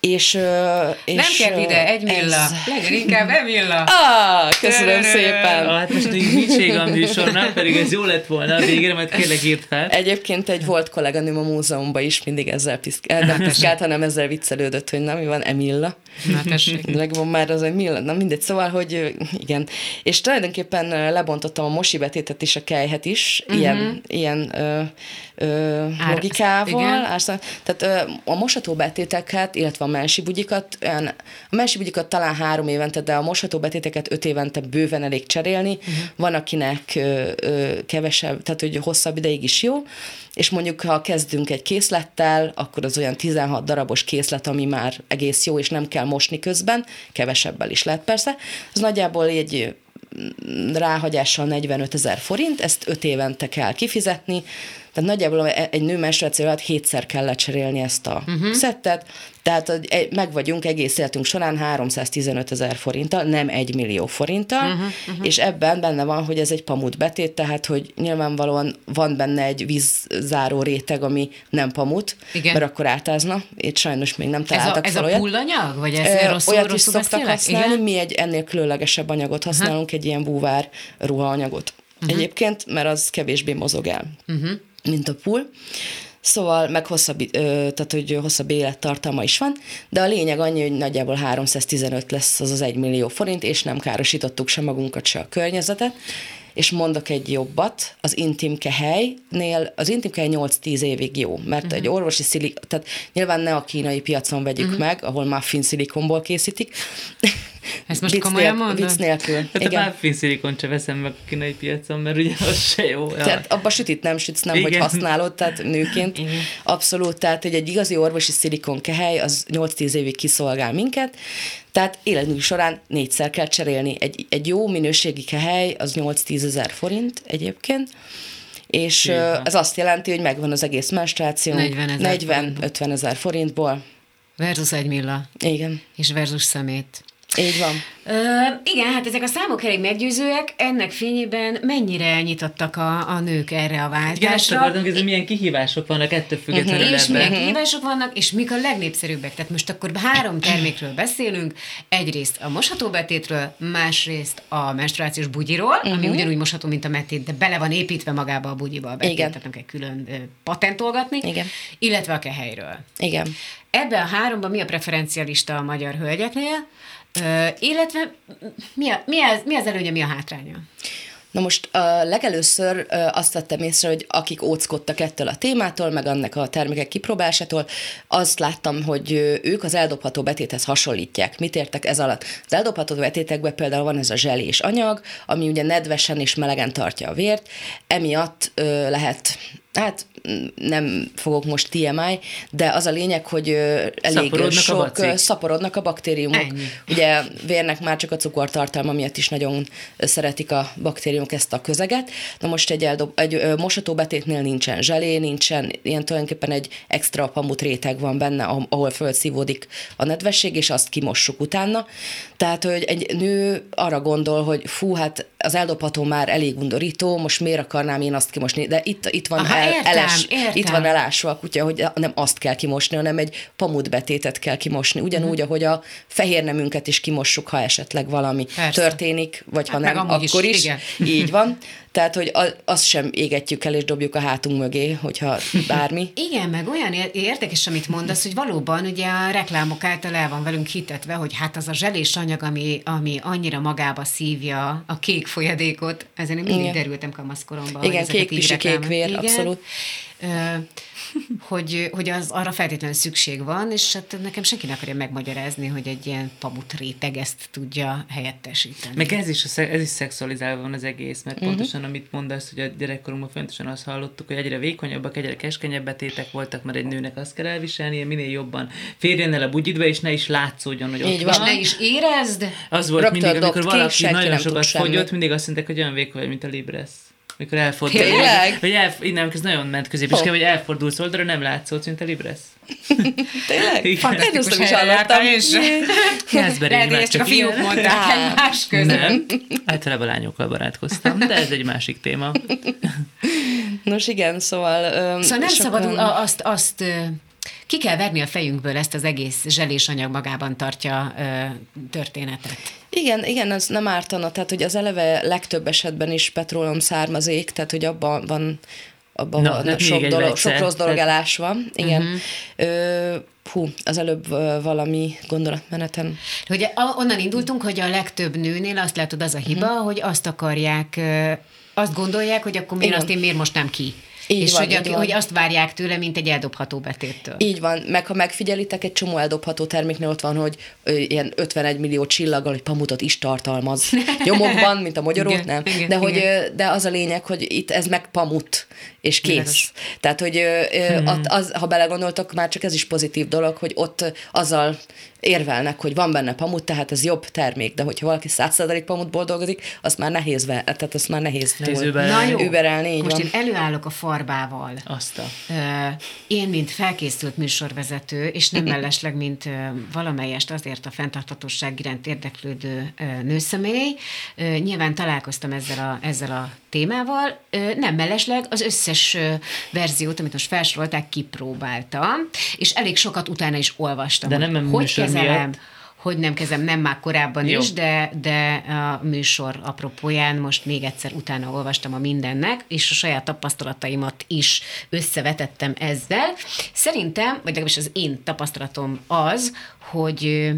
És, és nem kell ide, egy milla. Ez... Legyen inkább Emilla. Ah, köszönöm szépen. Ah, hát most nincs vége a műsornak, pedig ez jó lett volna a végére, majd kérlek írt fel. Egyébként egy volt kolléganőm a múzeumban is mindig ezzel piszkált, nem piszkált, hanem ezzel viccelődött, hogy nem, mi van, Emilla. Na tessék. Megvan már az Emilla, na mindegy, szóval, hogy igen. És tulajdonképpen lebontottam a mosi betétet is, a kelyhet is, uh-huh. ilyen, ilyen ö, ö, Ár, logikával. Árszal, tehát ö, a mosható betéteket, illetve a mensibugyikat, olyan, a mensibugyikat talán három évente, de a mosható betéteket öt évente bőven elég cserélni. Uh-huh. Van, akinek ö, ö, kevesebb, tehát hogy hosszabb ideig is jó, és mondjuk, ha kezdünk egy készlettel, akkor az olyan tizenhat darabos készlet, ami már egész jó, és nem kell mosni közben, kevesebbel is lehet persze. Ez nagyjából egy ráhagyással negyvenötezer forint, ezt öt évente kell kifizetni, tehát nagyjából egy nő menstruáció alatt hétszer kell lecserélni ezt a uh-huh. szettet, tehát meg vagyunk egész életünk során háromszáztizenötezer forinttal, nem egy millió forinttal, uh-huh, uh-huh. és ebben benne van, hogy ez egy pamut betét, tehát hogy nyilvánvalóan van benne egy vízzáró réteg, ami nem pamut, igen. mert akkor átázna, itt sajnos még nem találtak ez a, fel ez olyat. a pullanyag? Vagy ez e, rosszul, olyat rosszul is szoktak használni, igen? Mi egy ennél különlegesebb anyagot használunk, uh-huh. egy ilyen búvár ruhaanyagot. Uh-huh. Egyébként, mert az kevésbé mozog el. Uh-huh. mint a pull. Szóval meg hosszabb, tehát, hogy hosszabb élettartalma is van, de a lényeg annyi, hogy nagyjából háromszáztizenöt lesz az az egy millió forint, és nem károsítottuk se magunkat, se a környezetet. És mondok egy jobbat, az intimkehelynél, az intimkehely nyolc-tíz évig jó, mert uh-huh. egy orvosi szilik, tehát nyilván ne a kínai piacon vegyük uh-huh. meg, ahol muffin szilikonból készítik. Ezt most komolyan mondod? Vicc nélkül. Hát a muffin szilikont se veszem meg a kínai piacon, mert ugye az se jó. Tehát abba sütit nem sütsz, nem, igen. hogy használod, tehát nőként. Igen. Abszolút, tehát hogy egy igazi orvosi szilikonkehely, az nyolc-tíz évig kiszolgál minket, tehát életünk során négyszer kell cserélni. Egy, egy jó minőségi kehely, az nyolc-tízezer forint egyébként, és igen. ez azt jelenti, hogy megvan az egész menstruáció negyven-ötven ezer forintból. Versus egy milla. Igen. És versus szemét. Így van. Ö, igen, hát ezek a számok elég meggyőzőek, ennek fényében mennyire nyitottak a, a nők erre a váltásra. Igen, ezt akartam, hogy milyen kihívások vannak ettől függetlenül uh-huh. És milyen uh-huh. kihívások vannak, és mik a legnépszerűbbek. Tehát most akkor három termékről beszélünk, egyrészt a mosható betétről, másrészt a menstruációs bugyiról, uh-huh. ami ugyanúgy mosható, mint a metét, de bele van építve magába a bugyiba a betét, igen. tehát nem kell külön patentolgatni, igen. illetve a kehelyről. Igen. Ebben a háromban mi a preferencialista a magyar hölgyeknél, Ö, illetve mi, a, mi, az, mi az előnye, mi a hátránya? Na most uh, legelőször uh, azt vettem észre, hogy akik óckodtak ettől a témától, meg annak a termékek kipróbálásától, azt láttam, hogy ők az eldobható betéthez hasonlítják. Mit értek ez alatt? Az eldobható betétekben például van ez a zselés anyag, ami ugye nedvesen és melegen tartja a vért, emiatt uh, lehet... Hát nem fogok most té em i, de az a lényeg, hogy elég szaporodnak sok a szaporodnak a baktériumok. Ennyi. Ugye vérnek már csak a cukortartalma miatt is nagyon szeretik a baktériumok ezt a közeget. Na most egy, eldob, egy mosható betétnél nincsen zselé, nincsen ilyen tulajdonképpen egy extra pamut réteg van benne, ahol fölszívódik a nedvesség, és azt kimossuk utána. Tehát, hogy egy nő arra gondol, hogy fú, hát az eldobható már elég undorító, most miért akarnám én azt kimosni, de itt, itt van Aha, el, értem, eles, értem. itt van elásva a kutya, hogy nem azt kell kimosni, hanem egy pamutbetétet kell kimosni. Ugyanúgy, uh-huh. ahogy a fehér nemünket is kimossuk, ha esetleg valami Persze. történik, vagy ha hát nem, akkor is. is. Így van. Tehát, hogy azt sem égetjük el, és dobjuk a hátunk mögé, hogyha bármi. Igen, meg olyan érdekes, amit mondasz, hogy valóban ugye a reklámok által el van velünk hitetve, hogy hát az a zselés anyag, ami, ami annyira magába szívja a kék folyadékot, ezen én mindig Igen. derültem kamaszkoromban. Igen, kék pisi, kék vér, Igen. abszolút. Ö, hogy, hogy az arra feltétlenül szükség van, és hát nekem senki nem akarja megmagyarázni, hogy egy ilyen pamut réteg ezt tudja helyettesíteni. Meg ez is, ez is szexualizálva van az egész, mert uh-huh. pontosan amit mondasz, hogy a gyerekkorunkban fontosan azt hallottuk, hogy egyre vékonyabbak, egyre keskenyebb betétek voltak, mert egy nőnek azt kell elviselnie, minél jobban férjen el a bugyidba, és ne is látszódjon, hogy Így ott van. Ne is érezd. Az volt Rögtön mindig, amikor valaki nagyon sokat fogyott, mindig azt mondták, hogy olyan vékony, mint a Libres. Mikor elfordul. Tényleg? Hogy elf, innen, ez nagyon ment középiskell, hogy elfordulsz oldalra, nem látszódsz, mint a Libres. Tényleg? Fantasztikus is hallottam. Lehet, hogy ezt csak a fiúk mondták egymás között. Nem, általában lányokkal barátkoztam, de ez egy másik téma. Nos igen, szóval... Um, szóval nem sokan... szabad azt, azt ki kell verni a fejünkből, ezt az egész zselés anyag magában tartja ö, történetet. Igen, igen, ez nem ártana, tehát hogy az eleve legtöbb esetben is petróleum származék, tehát hogy abban van, abban Na, van sok, dolog, sok rossz dolog elásva. Igen. Uh-huh. Ö, hú, az előbb valami gondolatmeneten. Hogy onnan indultunk, hogy a legtöbb nőnél azt látod, az a hiba, uh-huh. hogy azt akarják, azt gondolják, hogy akkor miért azt én miért mostám ki. Így és van, hogy, így hogy van. azt várják tőle, mint egy eldobható betéttől. Így van, meg ha megfigyelitek, egy csomó eldobható terméknél ott van, hogy ö, ilyen ötvenegy millió csillaggal, hogy pamutot is tartalmaz. Nyomokban, mint a magyarót, igen, nem. Igen, de, hogy, ö, de az a lényeg, hogy itt ez meg pamut, és kész. Világos. Tehát, hogy ö, hmm. ott az, ha belegondoltok, már csak ez is pozitív dolog, hogy ott azzal érvelnek, hogy van benne pamut, tehát ez jobb termék, de hogyha valaki száz százalék pamutból dolgozik, azt már nehéz, ve, tehát azt már nehéz überelni. Most én előállok a farbával. Azt a. Én, mint felkészült műsorvezető, és nem mellesleg, mint valamelyest azért a fenntarthatóság iránt érdeklődő nőszemély, nyilván találkoztam ezzel a, ezzel a témával, nem mellesleg az összes verziót, amit most felsorolták, kipróbáltam, és elég sokat utána is olvastam. De nem hogy kezelem, hogy nem kezdem, nem már korábban Jó. is, de, de a műsor apropóján most még egyszer utána olvastam a mindennek, és a saját tapasztalataimat is összevetettem ezzel. Szerintem, vagy legalábbis az én tapasztalatom az, hogy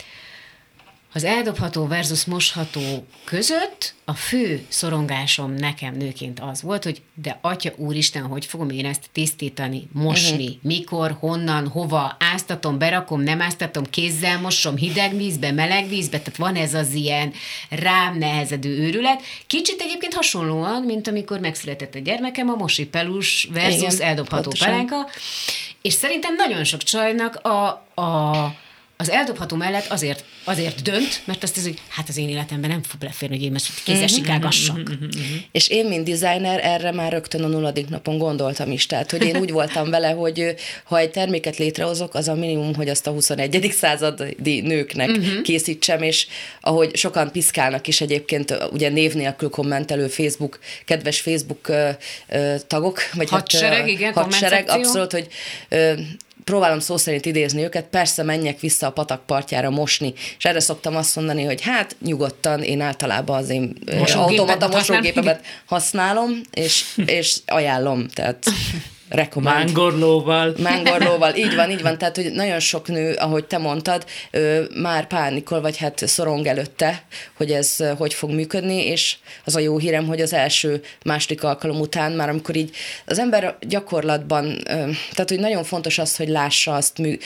az eldobható versus mosható között a fő szorongásom nekem nőként az volt, hogy de atya úristen, hogy fogom én ezt tisztítani, mosni, uh-huh. mikor, honnan, hova, áztatom, berakom, nem áztatom, kézzel mosom, hideg vízbe, meleg vízbe, tehát van ez az ilyen rám nehezedő őrület. Kicsit egyébként hasonlóan, mint amikor megszületett a gyermekem, a mosipelus versus igen, eldobható pelánka, és szerintem nagyon sok csajnak a, a az eldobható mellett azért, azért dönt, mert azt az, hogy hát az én életemben nem fog leférni, hogy én most kézzel sikálgassak. És én, mint designer, erre már rögtön a nulladik napon gondoltam is. Tehát, hogy én úgy voltam vele, hogy ha egy terméket létrehozok, az a minimum, hogy azt a huszonegyedik századi nőknek uh-huh. készítsem, és ahogy sokan piszkálnak is egyébként, ugye név nélkül kommentelő Facebook, kedves Facebook uh, uh, tagok, vagy hadsereg, hát, uh, igen, hadsereg, abszolút, hogy uh, próbálom szó szerint idézni őket, persze menjek vissza a patakpartjára mosni, és erre szoktam azt mondani, hogy hát nyugodtan, én általában az én automata mosógépemet használom, és, és ajánlom, tehát rekommend. Mángorlóval. Mángorlóval, így van, így van, tehát hogy nagyon sok nő, ahogy te mondtad, már pánikol, vagy hát szorong előtte, hogy ez hogy fog működni, és az a jó hírem, hogy az első, második alkalom után már amikor így az ember gyakorlatban, tehát hogy nagyon fontos az, hogy lássa azt mű,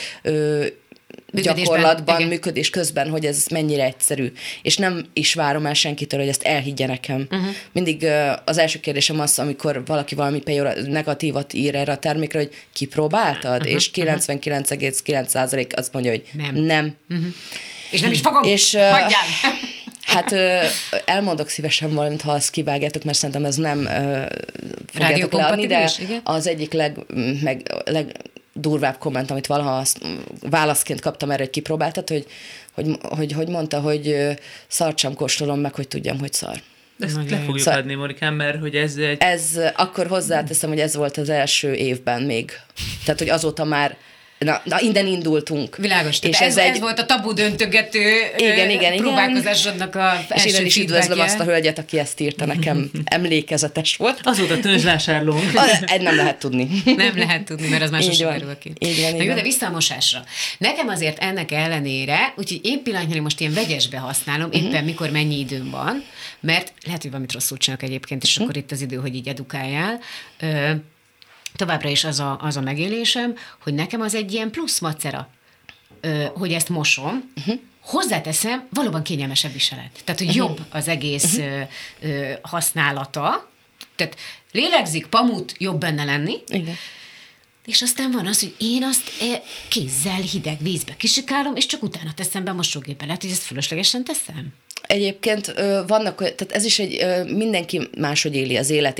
gyakorlatban, igen. működés közben, hogy ez mennyire egyszerű. És nem is várom el senkitől, hogy ezt elhiggye nekem. Uh-huh. Mindig uh, az első kérdésem az, amikor valaki valami pejora, negatívat ír erre a termékre, hogy kipróbáltad? Uh-huh. És kilencvenkilenc egész kilenc százalék azt mondja, hogy nem. nem. Uh-huh. És nem is fogom, és, uh, hagyjál! Hát uh, elmondok szívesen valamit, ha azt kivágjátok, mert szerintem ez nem uh, fogjátok leadni, de igen? Az egyik leg, meg, leg durvább komment, amit valaha azt, válaszként kaptam erre, hogy kipróbáltad, hogy, hogy, hogy, hogy mondta, hogy szart sem kóstolom meg, hogy tudjam, hogy szar. Ezt le fogjuk szar... adni, Morikám, mert hogy ez egy... Ez, akkor hozzáteszem, hogy ez volt az első évben még. Tehát, hogy azóta már Na, na, innen indultunk. Világos. És ez, ez, egy... ez volt a tabu döntögető igen, igen, próbálkozásodnak a első és innen is üdvözlöm azt a hölgyet, aki ezt írta nekem. Emlékezetes volt. Azóta tőzsvásárlónk. Nem lehet tudni. Nem lehet tudni, mert az már sosem kerül ki. Így van, na jó, de vissza a mosásra. Nekem azért ennek ellenére, úgyhogy én pillanatnyilag most ilyen vegyesbe használom, éppen uh-huh. mikor mennyi időm van, mert lehet, hogy valamit rosszul csinálok egyébként, és uh-huh. akkor itt az idő, hogy így edukáljál. Ö, Továbbra is az a, az a megélésem, hogy nekem az egy ilyen plusz macera, ö, hogy ezt mosom, uh-huh. hozzáteszem, valóban kényelmesebb viselet. Tehát, hogy uh-huh. jobb az egész uh-huh. ö, ö, használata. Tehát lélegzik, pamut, jobb benne lenni. Igen. És aztán van az, hogy én azt e, kézzel hideg vízbe kisikálom, és csak utána teszem be a mosógépbe. Lehet, hogy ezt fölöslegesen teszem? Egyébként vannak, tehát ez is egy, mindenki máshogy éli az életét.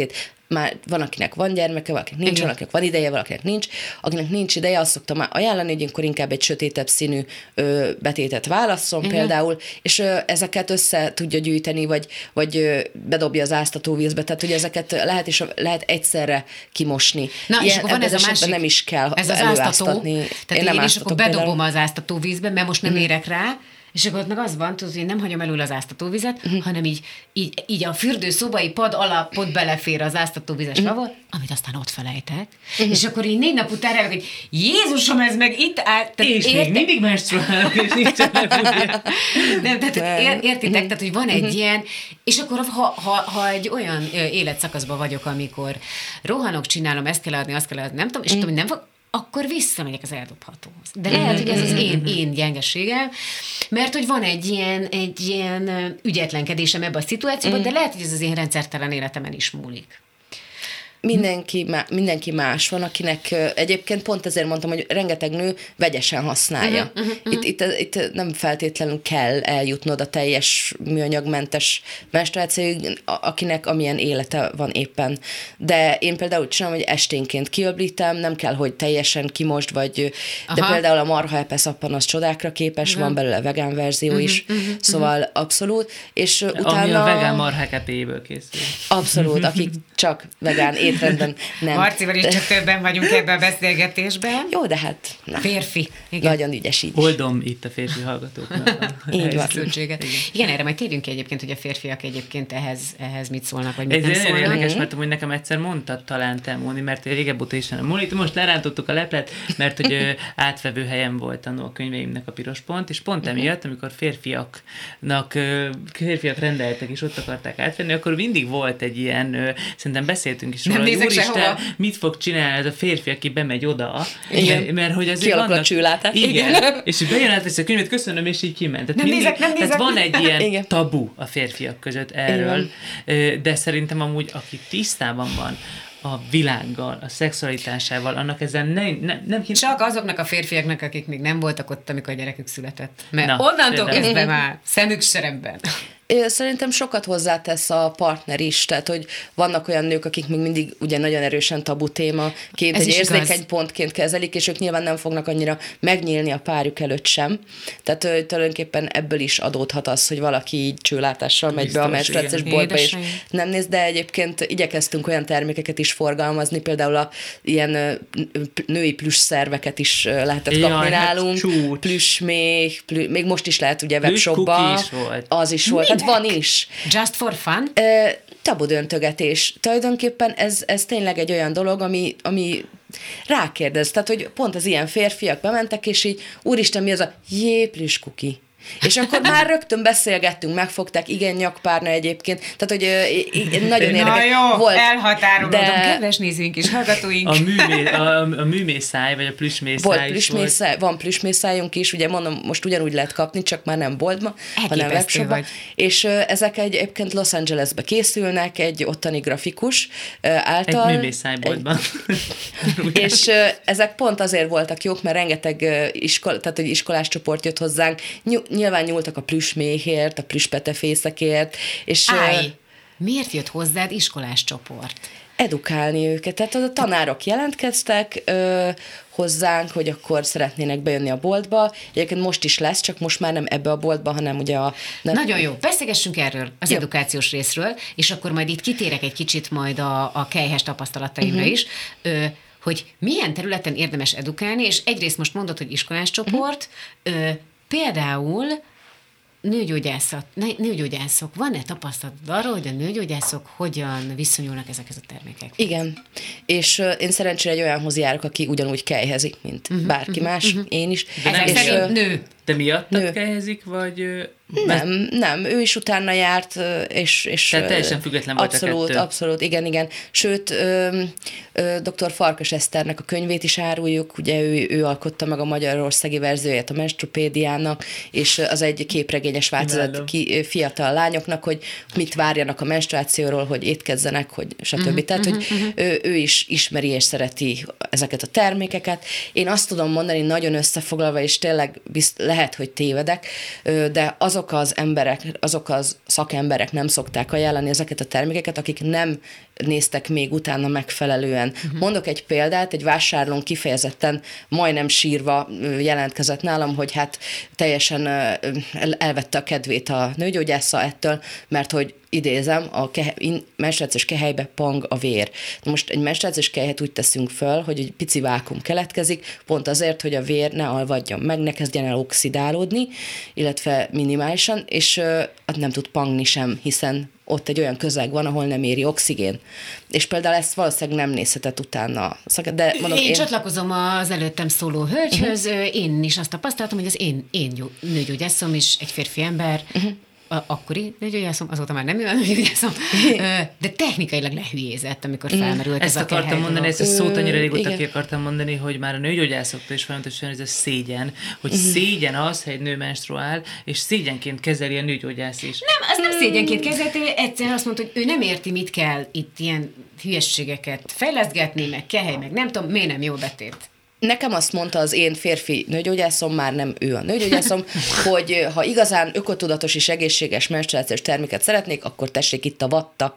már van, akinek van gyermeke, valakinek nincs, Igen. valakinek van ideje, valakinek nincs. Akinek nincs ideje, azt szoktam ajánlani, hogy akkor inkább egy sötétebb színű ö, betétet válasszon Igen. például, és ö, ezeket össze tudja gyűjteni, vagy, vagy ö, bedobja az áztatóvízbe, tehát hogy ezeket lehet és lehet egyszerre kimosni. Na, és akkor van ez a esetben másik, nem is kell ez az előáztatni. áztató, tehát én, én is akkor például. bedobom az áztató vízbe, mert most nem Mhm. érek rá, és akkor ott meg az van, tudod, hogy nem hagyom elől az áztatóvizet, Mhm. hanem így, így, így a fürdőszobai pad alap ott belefér az áztatóvizes lavor, amit aztán ott felejtek, és akkor így négy nap után rájövök, hogy Jézusom, ez meg itt áll. Tehát És még érte- mindig menstruálok, és nincsen lefújja. Nem, tehát Nem. ér, értitek, tehát hogy van egy ilyen, és akkor ha, ha, ha egy olyan ö, életszakaszban vagyok, amikor rohanok, csinálom, ezt kell adni, azt kell adni, nem tudom, és tudom, hogy nem fog, akkor visszamegyek az eldobhatóhoz. De lehet, hogy ez az én, én gyengeségem, mert hogy van egy ilyen, egy ilyen ö, ügyetlenkedésem ebbe a szituációban, de lehet, hogy ez az én rendszertelen életemen is múlik. Mindenki, má, mindenki más van, akinek ö, egyébként pont ezért mondtam, hogy rengeteg nő vegyesen használja. Uh-huh, uh-huh. Itt, itt, itt nem feltétlenül kell eljutnod a teljes műanyagmentes menstruációig, a- akinek amilyen élete van éppen. De én például úgy csinálom, hogy esténként kiöblítem, nem kell, hogy teljesen kimosd, vagy, de Aha. például a marhaepe szappan az csodákra képes, van belőle vegán verzió is, szóval abszolút. És ö, Ami utána... a vegán marhák epéjéből készül. Abszolút, akik csak vegán étrendben nem. Marcival is csak többen vagyunk ebben a beszélgetésben. Jó, de hát na, Férfi. Igen. nagyon ügyes így. Oldom itt a férfi hallgatóknak. a Így van. helyzetet. Zöldséget. Igen, erre majd térjünk ki egyébként, hogy a férfiak egyébként ehhez, ehhez mit szólnak, vagy mit Ez nem nagyon szólnak. érdekes, mert hogy nekem egyszer mondtad talán te, Móni, mert régebb óta is nem. Móni, most lerántottuk a leplet, mert hogy ö, átvevő helyem volt annó a könyveimnek a piros pont, és pont emiatt, amikor férfiaknak, ö, férfiak rendeltek, és ott akarták átvenni, akkor mindig volt egy ilyen, ö, szerintem beszéltünk is Nem róla, hogy nézek úristen, sehova. mit fog csinálni ez a férfi, aki bemegy oda, Igen. mert, mert hogy azért Kialakul a vannak... csőlátás. Igen, Igen. és így bejön, átveszi a könyvet, köszönöm, és így kiment. Tehát Nem nézek, nem tehát nézek. van egy ilyen Igen. tabu a férfiak között erről, Ö, de szerintem amúgy, aki tisztában van a világgal, a szexualitásával, annak ezzel nem, nem, nem kéne... Csak azoknak a férfiaknak, akik még nem voltak ott, amikor a gyerekük született. Mert Na, Na, onnantól például. kezdve már szemük seremben. Ö, Szerintem sokat hozzátesz a partner is, tehát hogy vannak olyan nők, akik még mindig ugye nagyon erősen tabu témaként, Ez egy is érzékeny igaz. pontként kezelik, és ők nyilván nem fognak annyira megnyílni a párjuk előtt sem. Tehát ö, tulajdonképpen ebből is adódhat az, hogy valaki így csőlátással megy be a Biztos, menstruációs igen. boltba, és Édesanyám. nem néz, de egyébként igyekeztünk olyan termékeket is forgalmazni, például a ilyen ö, női plüss szerveket is ö, lehetett Jaj, kapni hát nálunk. csúcs. Plüss még, plüss, még most is lehet ugye Plüss webshopba. cookie is volt. Az is volt, tehát van is. Just for fun? Ö, Tabudöntögetés. Tulajdonképpen ez, ez tényleg egy olyan dolog, ami, ami rákérdez. Tehát, hogy pont az ilyen férfiak bementek, és így, úristen, mi az a jéplis kuki? És akkor már rögtön beszélgettünk, megfogták, igen, nyakpárna egyébként. Tehát, hogy ö, í- í- nagyon Na érdekes jó, volt. elhatárolódom. de- Kedves nézőink és hallgatóink. A, műmé, a, a műmészáj, vagy a plüssmészáj Volt is volt. plüssmészáj, van plüssmészájunk is, ugye mondom, most ugyanúgy lehet kapni, csak már nem boltba, hanem Elképesztő webshopba. vagy. És ö, ezek egy, egyébként Los Angelesbe készülnek, egy ottani grafikus ö, által. Egy műmészájboltban. És ö, ezek pont azért voltak jók, mert rengeteg ö, iskol, tehát egy iskolás csoport jött hozzánk, Ny- nyilván nyúltak a plüssméhért, a plüsspetefészekért, és ö, Állj! Miért jött hozzád iskolás csoport? edukálni őket. Tehát a tanárok jelentkeztek ö, hozzánk, hogy akkor szeretnének bejönni a boltba. Egyébként most is lesz, csak most már nem ebbe a boltba, hanem ugye a... Nem, Nagyon jó. Beszélgessünk erről, az Jó. edukációs részről, és akkor majd itt kitérek egy kicsit majd a, a kelyhes tapasztalataimra uh-huh. is, ö, hogy milyen területen érdemes edukálni, és egyrészt most mondod, hogy iskolás csoport, uh-huh. ö, például nőgyógyászat, nő- nőgyógyászok, van-e tapasztalatod arról, hogy a nőgyógyászok hogyan viszonyulnak ezekhez a termékekhez? Igen, és ö, én szerencsére egy olyanhoz járok, aki ugyanúgy kejhezik, mint uh-huh, bárki uh-huh, más, uh-huh. én is. De nem Ezek és, szerint ö, nő. De miattad Nő. kehezik, vagy... ö, Nem, nem, ő is utána járt, ö, és... és Tehát ö, teljesen független volt a abszolút, kettő. Abszolút, igen, igen. Sőt, ö, ö, dr. Farkas Eszternek a könyvét is áruljuk, ugye ő, ő alkotta meg a magyarországi verzióját a menstrupédiának, és az egy képregényes változat Imádom. ki, fiatal lányoknak, hogy mit várjanak a menstruációról, hogy étkezzenek, hogy stb. Uh-huh, Tehát, uh-huh, hogy uh-huh. Ő, ő is ismeri és szereti ezeket a termékeket. Én azt tudom mondani, nagyon összefoglalva, és tényleg bizt, lehet, hogy tévedek, ö, de azok az emberek, azok az szakemberek nem szokták ajánlani ezeket a termékeket, akik nem néztek még utána megfelelően. Uh-huh. Mondok egy példát, egy vásárlón kifejezetten majdnem sírva jelentkezett nálam, hogy hát teljesen elvette a kedvét a nőgyógyásza ettől, mert hogy idézem, a kehe, menstruációs kehelybe pang a vér. Most egy menstruációs kelyhet úgy teszünk föl, hogy egy pici vákum keletkezik, pont azért, hogy a vér ne alvadjon meg, ne kezdjen el oxidálódni, illetve minimálisan, és uh, nem tud pangni sem, hiszen ott egy olyan közeg van, ahol nem éri oxigén. És például ezt valószínűleg nem nézhetett utána. De mondom, én, én csatlakozom az előttem szóló hölgyhöz, uh-huh. Én is azt tapasztaltam, hogy az én, én nőgyógyászom is egy férfi ember, uh-huh. A, akkori nőgyógyászom, azóta már nem ő a nőgyógyászom, de technikailag lehülyézett, amikor felmerült ezt ez a kehely. Ezt akartam mondani, ezt a szót annyira régóta ki akartam mondani, hogy már a nőgyógyászoktól is folyamatosan ez a szégyen, hogy uh-huh. szégyen az, ha egy nő menstruál, és szégyenként kezeli a nőgyógyász is. Nem, az nem szégyenként kezelte, egyszerűen azt mondta, hogy ő nem érti, mit kell itt ilyen hülyességeket fejlesztgetni, meg kehely, meg nem tudom, miért nem jól betét. Nekem azt mondta az én férfi nőgyógyászom, már nem ő a nőgyógyászom, hogy ha igazán ökotudatos és egészséges menstruációs terméket szeretnék, akkor tessék itt a vatta.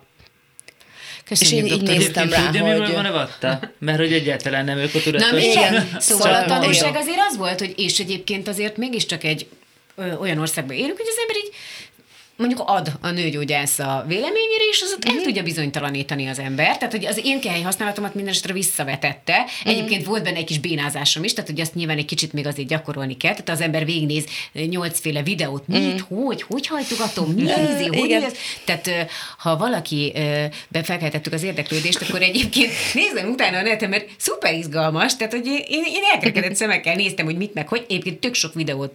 Köszönjük, és én így néztem rá, tudja, hogy... mivel van a vatta? Mert hogy egyáltalán nem ökotudatos. Na, igen. Szóval a tanulság azért az volt, hogy és egyébként azért mégiscsak egy ö, olyan országban élünk, hogy az ember így mondjuk ad a nőgyógyász a véleményére, és az ott el tudja bizonytalanítani az ember. Tehát, hogy az én kehely használatomat mindenestre visszavetette. Egyébként volt benne egy kis bénázásom is, tehát, hogy azt nyilván egy kicsit még azért gyakorolni kell. Tehát az ember végignéz nyolcféle videót, mit, hogy, hogy hajtogatom, mi ízi, hogy ez. Tehát, ha valaki befelkeltettük az érdeklődést, akkor egyébként nézzen utána a neten, mert szuper izgalmas, tehát, hogy én, én elkerekedett szemekkel néztem, hogy mit meg, hogy egyébként tök sok videót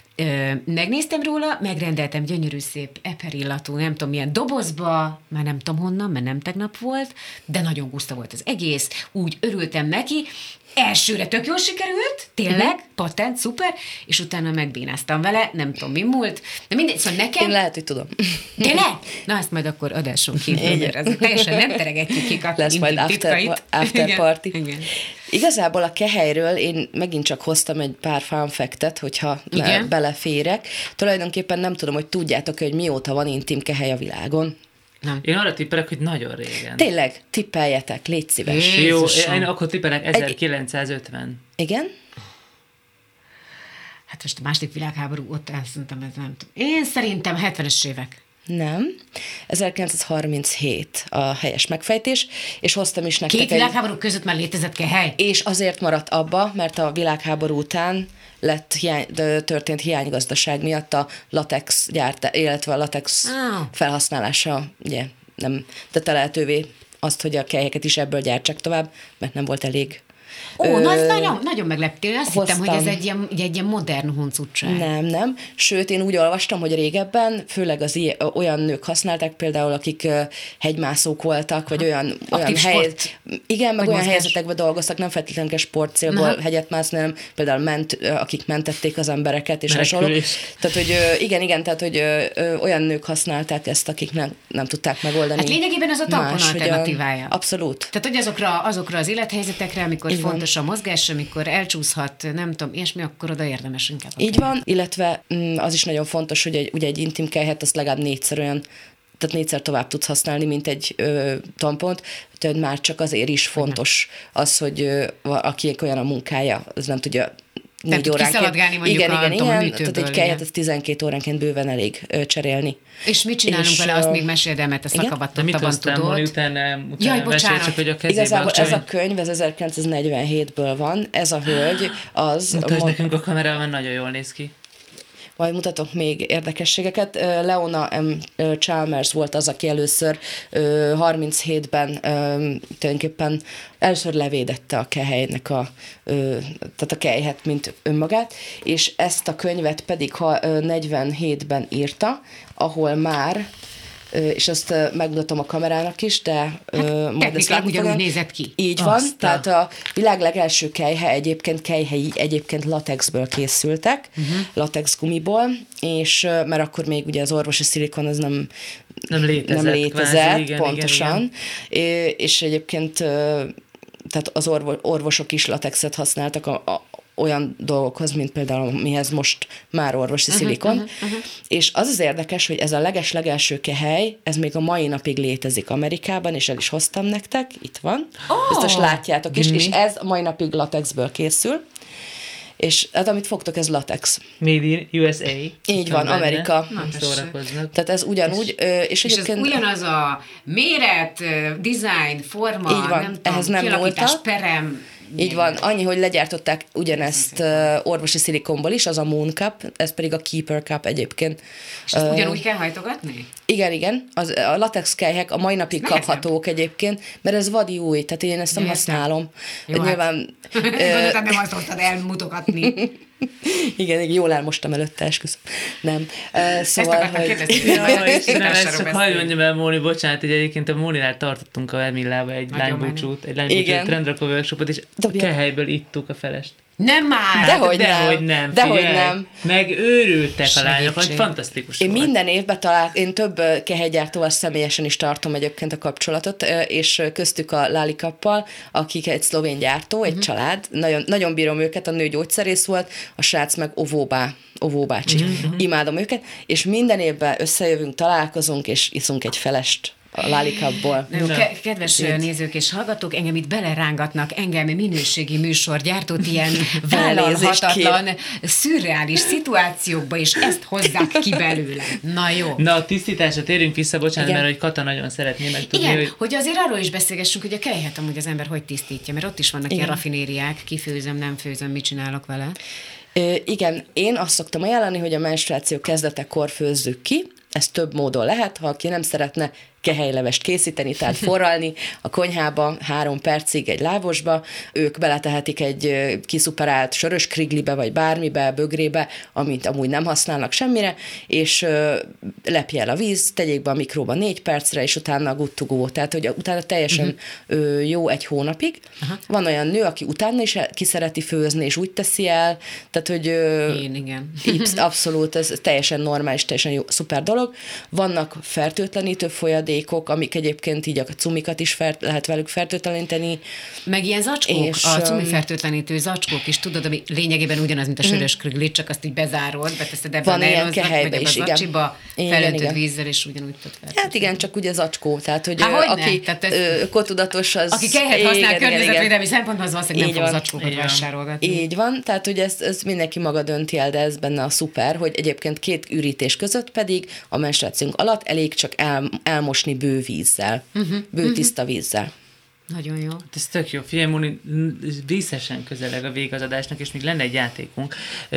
Ö, megnéztem róla, megrendeltem gyönyörű szép eperillatú, nem tudom milyen dobozba, már nem tudom honnan, mert nem tegnap volt, de nagyon guszta volt az egész, úgy örültem neki, elsőre tök jól sikerült, tényleg, uh-huh. patent, szuper, és utána megbénáztam vele, nem tudom, mi múlt, de mindegy, szóval nekem... Én lehet, hogy tudom. Tényleg? Na, ezt majd akkor adáson kívül, teljesen nem teregetjük ki a lesz majd after, after party. Igen. Igazából a kehelyről én megint csak hoztam egy pár fun fact-et, hogyha beleférek. Tulajdonképpen nem tudom, hogy tudjátok, hogy mióta van intim kehely a világon. Nem. Én arra tippelek, hogy nagyon régen. Tényleg, tippeljetek, légy szíves. Jó, én akkor tippelek ezerkilencszázötven. Igen? Hát most a második világháború ott szerintem ez nem tudom. Én szerintem hetvenes évek. Nem. ezerkilencszázharminchét a helyes megfejtés, és hoztam is nektek Két világháború egy... között már létezett kehely? És azért maradt abba, mert a világháború után lett hiány, történt hiánygazdaság miatt a latex gyárt, illetve a latex ah. felhasználása, ugye, nem tette lehetővé azt, hogy a kelyheket is ebből gyártsák tovább, mert nem volt elég. Ó, Ö, na, ez nagyon, nagyon megleptél. Azt hoztam. Hittem, hogy ez egy ilyen, egy ilyen modern huncutság. Nem, nem. Sőt, én úgy olvastam, hogy régebben főleg az ilyen, olyan nők használták, például, akik hegymászók voltak, vagy olyan, olyan hely... Igen, meg olyan helyzetekben dolgoztak, nem feltétlenül sportcélból Aha. hegyet mászni, hanem például ment, akik mentették az embereket, és hasonló. Tehát, hogy igen, igen, tehát, hogy olyan nők használták ezt, akik nem, nem tudták megoldani. Hát lényegében az a tampon alternatívája. Abszolút. Tehát, hogy azokra, azokra az élethelyzetekre, amikor igen. fontos a mozgás, amikor elcsúszhat, nem tudom, ilyesmi, akkor oda érdemes inkább. Így kell. Van, illetve az is nagyon fontos, hogy egy, ugye egy intim kelyhet, azt legalább négyszer olyan, tehát négyszer tovább tudsz használni, mint egy ö, tampont, tehát már csak azért is fontos az, hogy ö, akinek olyan a munkája, az nem tudja négy óránként. Igen, igen, a, igen, igen. Tehát egy kelyhet, ez tizenkét óránként bőven elég ö, cserélni. És mit csinálunk és, vele, azt még meséld el, mert ezt szakavattottabban tudod. Mit utána, utána Jaj, bocsánat. Csak, hogy a kezében igazából a ez a könyv, ez ezerkilencszáznegyvenhétből van, ez a hölgy, az... Mutasd mond... nekünk a kamerában, nagyon jól néz ki. Majd mutatok még érdekességeket. Leona M. Chalmers volt az, aki először harminchétben tulajdonképpen először levédette a kehelynek a, tehát a kelyhet, mint önmagát, és ezt a könyvet pedig negyvenhétben írta, ahol már és azt megmutatom a kamerának is, de hát, majd ezt látni ugyanúgy nézett ki. Így van, Aztán. Tehát a világ legelső kelyhe egyébként kelyhei egyébként latexből készültek, uh-huh. latex gumiból, és mert akkor még ugye az orvosi szilikon az nem, nem létezett, nem létezett kvázi, igen, pontosan, igen, igen. és egyébként tehát az orvosok is latexet használtak a, a olyan dolgokhoz, mint például mihez most már orvosi uh-huh, szilikon. Uh-huh, uh-huh. És az az érdekes, hogy ez a leges-legelső kehely, ez még a mai napig létezik Amerikában, és el is hoztam nektek, itt van. Oh, biztos látjátok is, mi? És ez a mai napig latexből készül. És hát amit fogtok, ez latex. Made in U S A. Így van, benne. Amerika. Szórakoznak. Tehát ez ugyanúgy. És, és, és ez ugyanaz a méret, design, forma, így van, nem ehhez tudom, nem kialakítás, perem. Így van, annyi, hogy legyártották ugyanezt uh, orvosi szilikonból is, az a Moon Cup, ez pedig a Keeper Cup egyébként. És ezt uh, ugyanúgy kell hajtogatni? Igen, igen. Az, a latex kelyhek a mai napig Nehezen. kaphatók egyébként, mert ez vadi új, tehát én ezt nem Értem. használom. Jó, nyilván... Hát. Gondoltam, nem azt hoztad elmutogatni. Igen, igen, jól elmostam előtte, esküszöm. Nem. Uh, szóval, ezt akartam hogy... kérdezni. Jaj, Istenem, ezt csak hagyd mondjam el, Móni, bocsánat, hogy egyébként a Móninál tartottunk a Emillába egy lánybúcsút, egy lánybúcsút trendrakó workshopot, és a kehelyből ittuk a felest. Nem már! Dehogy nem. Dehogy nem. Dehogy nem. Megőrültek a lányok, hogy fantasztikus Én volt. minden évben talált, én több kehelygyártóval személyesen is tartom egyébként a kapcsolatot, és köztük a Lálikappal, akik egy szlovén gyártó, egy uh-huh. család. Nagyon, nagyon bírom őket, a nő gyógyszerész volt, a srác meg óvóbá, óvóbácsi. Uh-huh. Imádom őket, és minden évben összejövünk, találkozunk, és iszunk egy felest a Lálikapból. Jó, ke- kedves Itt. nézők és hallgatók, engem itt belerángatnak, engem minőségi műsorgyártót ilyen vállalhatatlan, szürreális szituációkba, és ezt hozzák ki belőle. Na jó. Na, a tisztításra térjünk vissza, bocsánat, Igen. mert hogy Kata nagyon szeretné megtudni, Igen, hogy... hogy azért arról is beszélgessünk, hogy a kelyhet amúgy az ember hogy tisztítja, mert ott is vannak Igen. ilyen rafinériák, kifőzöm, nem főzöm, mit csinálok vele. Ö, igen, én azt szoktam ajánlani, hogy a menstruáció kezdetekor főzzük ki, ez több módon lehet, ha aki nem szeretne kehelyelevest készíteni, tehát forralni a konyhába három percig egy lávosba, ők beletehetik egy kiszuperált sörös kriglibe, vagy bármibe, bögrébe, amit amúgy nem használnak semmire, és lepje el a víz, tegyék be a mikróba négy percre, és utána good to go. Tehát, hogy utána teljesen uh-huh. jó egy hónapig. Aha. Van olyan nő, aki utána is ki szereti főzni, és úgy teszi el, tehát, hogy Én, igen. abszolút, ez teljesen normális, teljesen jó, szuper dolog. Vannak fertőtlenítő folyadék, amik egyébként így a cumikat is fert, lehet velük fertőtleníteni. Meg ilyen zacskók, és, a cumi fertőtlenítő zacskók is, tudod, ami lényegében ugyanaz, mint a sörös krigli, csak azt így bezárod, beteszed ebbe van a nejlonznak, vagy a zacsiba, felöntöd vízzel, és ugyanúgy tudod fertőtleníteni. Hát igen, csak ugye zacskó, tehát hogy Há, ö, aki ez, kotudatos, az... Aki kelyhet használ környezetvédelmi szempontból, az valószínűleg nem fog zacskókat vásárolgatni. Így van, tehát hogy ez, ez mindenki maga dönti el, de ez benne a szuper, hogy egyébként két ürítés között pedig a menstruációnk alatt elég csak el, elmosni bő vízzel, uh-huh, bő uh-huh. tiszta vízzel. Nagyon jó. Ez tök jó. Figyelj, Móni, díszesen közeleg a végazadásnak, és még lenne egy játékunk,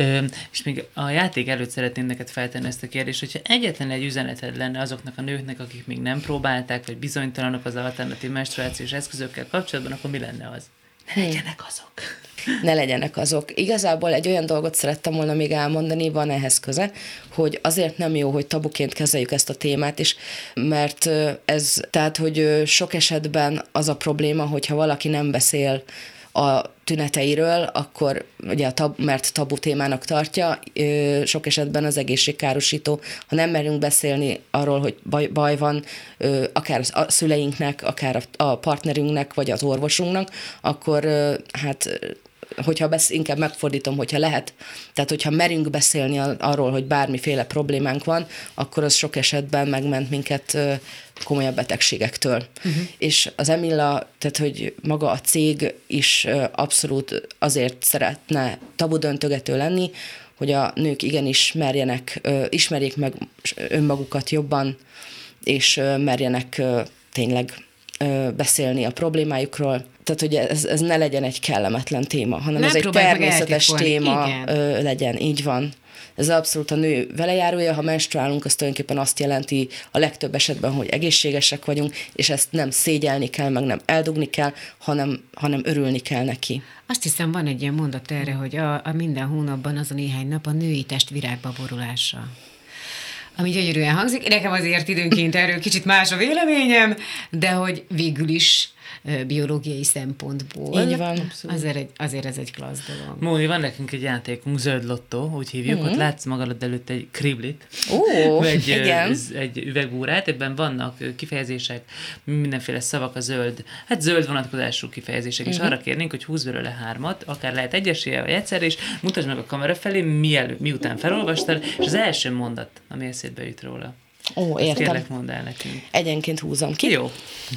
és még a játék előtt szeretném neked feltenni ezt a kérdést, hogyha egyetlen egy üzeneted lenne azoknak a nőknek, akik még nem próbálták, vagy bizonytalanok az alternatív menstruációs eszközökkel kapcsolatban, akkor mi lenne az? Ne legyenek azok. Ne legyenek azok. Igazából egy olyan dolgot szerettem volna még elmondani, van ehhez köze, hogy azért nem jó, hogy tabuként kezeljük ezt a témát is, mert ez, tehát, hogy sok esetben az a probléma, hogyha valaki nem beszél a tüneteiről, akkor ugye a tab, mert tabu témának tartja, sok esetben az egészségkárosító. Ha nem merünk beszélni arról, hogy baj, baj van, akár a szüleinknek, akár a partnerünknek, vagy az orvosunknak, akkor hát hogyha besz, inkább megfordítom, hogyha lehet, tehát hogyha merünk beszélni arról, hogy bármiféle problémánk van, akkor az sok esetben megment minket komolyabb betegségektől. Uh-huh. És az Emilla, tehát hogy maga a cég is abszolút azért szeretne tabudöntögető lenni, hogy a nők igenis merjenek, ismerjék meg önmagukat jobban, és merjenek tényleg beszélni a problémájukról. Tehát, hogy ez, ez ne legyen egy kellemetlen téma, hanem nem ez egy természetes téma ö, legyen. Így van. Ez abszolút a nő velejárója, ha menstruálunk, az tulajdonképpen azt jelenti a legtöbb esetben, hogy egészségesek vagyunk, és ezt nem szégyelni kell, meg nem eldugni kell, hanem, hanem örülni kell neki. Azt hiszem, van egy ilyen mondat erre, hogy a, a minden hónapban az a néhány nap a női test virágba borulása. Ami gyönyörűen hangzik. Nekem azért időnként erről kicsit más a véleményem, de hogy végül is biológiai szempontból. Így van. Azért, egy, azért ez egy klassz dolog. Móni, van nekünk egy játékunk, Zöld Lottó, úgy hívjuk, mm-hmm. ott látsz magad előtt egy kriblit, Ó, egy, igen. egy üvegbúrát, ebben vannak kifejezések, mindenféle szavak a zöld, hát zöld vonatkozású kifejezések, mm-hmm. és arra kérnénk, hogy húzz belőle hármat, akár lehet egyesével, vagy egyszer, és mutasd meg a kamera felé, mielőtt, miután felolvastad, és az első mondat, ami eszébe jut róla. Ó, Ezt értem. kérlek, mondd el nekünk. Egyenként húzom ki. Jó.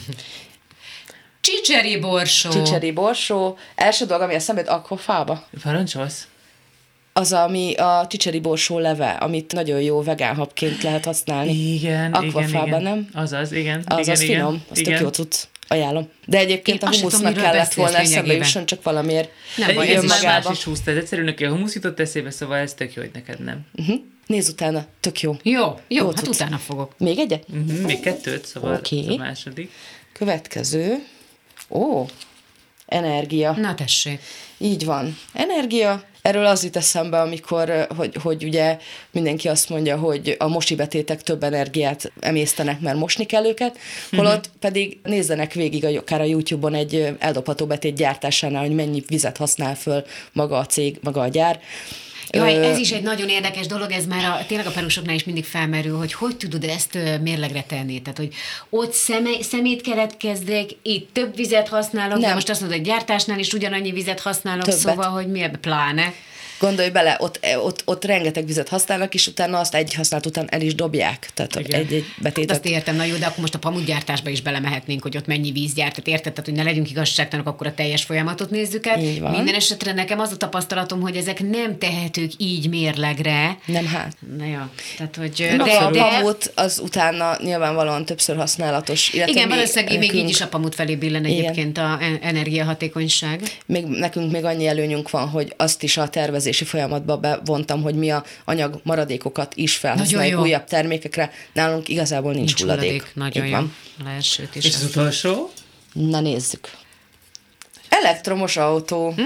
Csicseri borsó. Csicseri borsó. Első dolog, ami eszembe jut, akvafába. Parancsolsz? Az, ami a csicseri borsó leve, amit nagyon jó vegán habként lehet használni. Igen, Akvafában, igen, igen. nem? Azaz, igen. Az, igen, az igen, finom, az igen. tök jó cucc. Ajánlom. De egyébként Én a azt sem humusznak tudom, miről kellett volna beszélsz eszembe lényegében. jusson, csak valamiért Nem baj, Jön ez is már más magába. is húzta, ez egyszerűen neki a humusz jutott eszébe, szóval ez tök jó, hogy neked nem. Uh-huh. Nézz utána, tök jó. Jó, jó, Jó hát cucc. utána fogok. Még egyet? Uh-huh, még kettőt, szóval Oké. okay. A második. Következő. Ó, energia. Na tessék. Így van. Energia. Erről az jut eszembe, amikor, hogy, hogy ugye mindenki azt mondja, hogy a mosibetétek több energiát emésztenek, mert mosni kell őket, holott uh-huh. pedig nézzenek végig akár a YouTube-on egy eldobható betét gyártásánál, hogy mennyi vizet használ föl maga a cég, maga a gyár. Jaj, ez is egy nagyon érdekes dolog, ez már a, tényleg a párosoknál is mindig felmerül, hogy hogy tudod ezt ö, mérlegre tenni. Tehát, hogy ott szeme, szemét keletkezdek, itt több vizet használok, Nem. de most azt mondod, hogy gyártásnál is ugyanannyi vizet használok, Többet. szóval, hogy mi ebbe pláne. Gondolj bele, ott, ott, ott rengeteg vizet használnak, és utána azt egy használat után el is dobják. Tehát Igen. egy-egy Hát betétet. azt értem, na jó, de akkor most a pamutgyártásba is belemehetnénk, hogy ott mennyi víz gyárt, tehát érted, tehát, hogy ne legyünk igazságtalanok, akkor a teljes folyamatot nézzük el. Így van. Minden esetre nekem az a tapasztalatom, hogy ezek nem tehetők így mérlegre. Nem hát. Na jó, tehát, hogy De, de, a de, pamut az utána nyilvánvalóan többször használatos. Illetve igen, mi valószínűleg még nekünk- így is a pamut felé billen Igen. egyébként a en- energiahatékonyság. Még, nekünk még annyi előnyünk van, hogy azt is a tervezési folyamatba bevontam, hogy mi a anyag maradékokat is felhasználjuk jó. újabb termékekre. Nálunk igazából nincs, Nincs hulladék. hulladék. Nagyon Így jó. van. Leesőt is. És az utolsó? Na nézzük. Elektromos autó.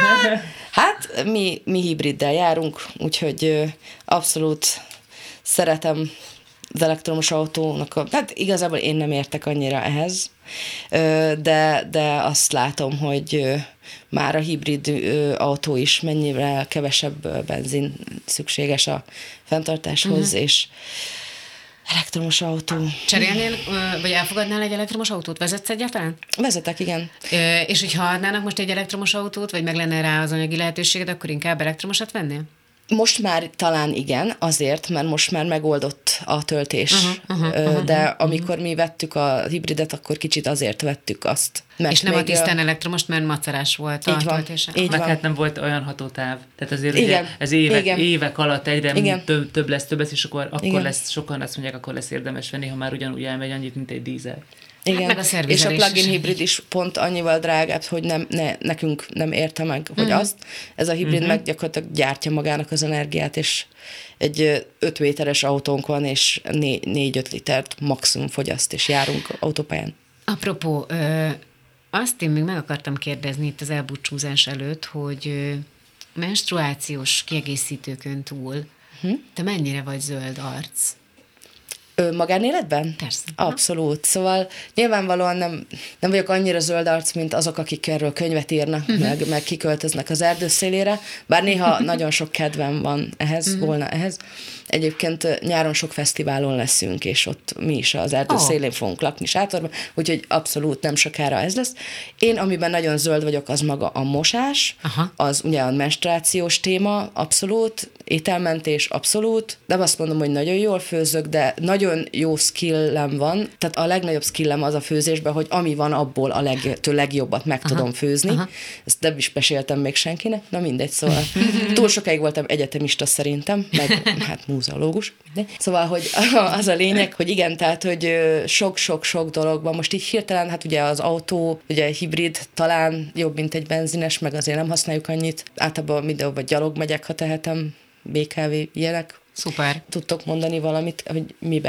Hát mi, mi hibriddel járunk, úgyhogy ö, abszolút szeretem az elektromos autónak. A, hát igazából én nem értek annyira ehhez, ö, de, de azt látom, hogy ö, már a hibrid ö, autó is mennyire kevesebb ö, benzin szükséges a fenntartáshoz, uh-huh. és elektromos autó. Cserélnél, ö, vagy elfogadnál egy elektromos autót? Vezetsz egyáltalán? Vezetek, igen. Ö, és hogyha adnának most egy elektromos autót, vagy meg lenne rá az anyagi lehetőséged, akkor inkább elektromosat vennél? Most már talán igen, azért, mert most már megoldott a töltés, Uh-huh, uh-huh, Ö, uh-huh, de uh-huh. amikor mi vettük a hibridet, akkor kicsit azért vettük azt. Mert És nem a még, tisztán elektromos, mert macerás volt a Így van, töltése. így Meg van. hát nem volt olyan hatótáv. Tehát azért Igen, ugye ez évek, igen. évek alatt egyre Igen. több, több lesz, több lesz, és akkor, akkor Igen. lesz, sokan azt mondják, akkor lesz érdemes venni, ha már ugyanúgy elmegy annyit, mint egy dízel. Igen. Hát meg a És a szervizelés plug-in is. hibrid is pont annyival drágább, hogy nem, ne, nekünk nem érte meg, hogy Mhm. azt. Ez a hibrid Mhm. meg gyakorlatilag gyártja magának az energiát, és egy öt méteres autónk van, és négy-öt litert maximum fogyaszt, és járunk autópályán. Apropó, ö, azt én még meg akartam kérdezni itt az elbúcsúzás előtt, hogy ö, menstruációs kiegészítőkön túl Uh-huh. te mennyire vagy zöld arc? Ö, magánéletben? Persze. Abszolút. Szóval nyilvánvalóan nem, nem vagyok annyira zöld arc, mint azok, akik erről könyvet írnak, uh-huh. meg, meg kiköltöznek az erdő szélére, bár néha nagyon sok kedvem van ehhez, uh-huh. volna ehhez. Egyébként nyáron sok fesztiválon leszünk, és ott mi is az erdő Oh. szélén fogunk lakni sátorban, úgyhogy abszolút nem sokára ez lesz. Én, amiben nagyon zöld vagyok, az maga a mosás, Aha. az ugye a menstruációs téma, abszolút, ételmentés, abszolút, nem azt mondom, hogy nagyon jól főzök, de nagyon jó skillem van, tehát a legnagyobb skillem az a főzésben, hogy ami van, abból a legetől legjobbat meg Aha. tudom főzni. Aha. Ezt nem is meséltem még senkinek, na mindegy, szóval túl sokáig voltam egyetemista szerintem, meg hát múzeológus. mindegy. Szóval, hogy az a lényeg, hogy igen, tehát, hogy sok-sok-sok dologban, most így hirtelen, hát ugye az autó, ugye hibrid talán jobb, mint egy benzines, meg azért nem használjuk annyit. Általában mindenhol vagy gyalog megyek, ha tehetem, bé ká vé, ilyenek. Szuper. Tudtok mondani valamit, hogy mibe?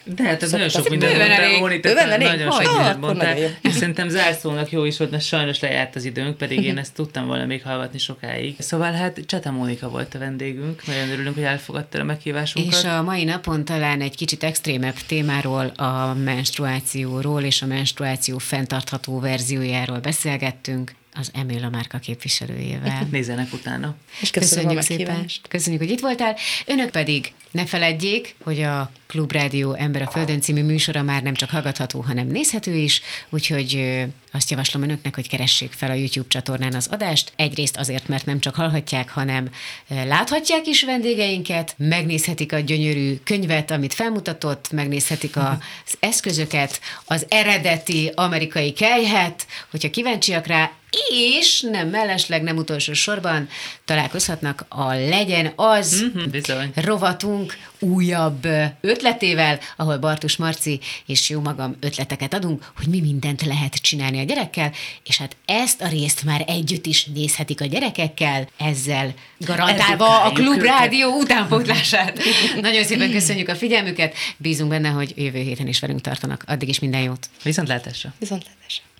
De hát ez nagyon sok Szoktak- mindent Bőven mondtál, elég. Móni, te Bőven elég? nagyon Hogy? sok Ah, mindent akkor mondtál. nagyon És szerintem zárszónak jó is volt, mert sajnos lejárt az időnk, pedig én ezt tudtam volna még hallgatni sokáig. Szóval hát Csete Mónika volt a vendégünk, nagyon örülünk, hogy elfogadtál a meghívásunkat. És a mai napon talán egy kicsit extrémebb témáról, a menstruációról és a menstruáció fenntartható verziójáról beszélgettünk az Emil márka képviselőjével. Nézzenek utána. És köszönöm a Köszönjük szépen. meghívást. Köszönjük, hogy itt voltál. Önök pedig ne feledjék, hogy a Klubrádió Ember a Földön című műsora már nem csak hallgatható, hanem nézhető is, úgyhogy ö, azt javaslom önöknek, hogy keressék fel a YouTube csatornán az adást. Egyrészt azért, mert nem csak hallhatják, hanem ö, láthatják is vendégeinket, megnézhetik a gyönyörű könyvet, amit felmutatott, megnézhetik az eszközöket, az eredeti amerikai kelyhet, hogyha kíváncsiak rá, és nem mellesleg, nem utolsó sorban találkozhatnak a Legyen az Mhm, bizony. rovatunk újabb ötletével, ahol Bartus Marci és jó magam ötleteket adunk, hogy mi mindent lehet csinálni a gyerekkel, és hát ezt a részt már együtt is nézhetik a gyerekekkel, ezzel garantálva a Edukáljuk Klubrádió utánpótlását. Nagyon szépen köszönjük a figyelmüket, bízunk benne, hogy jövő héten is velünk tartanak. Addig is minden jót! Viszontlátásra! Viszontlátásra.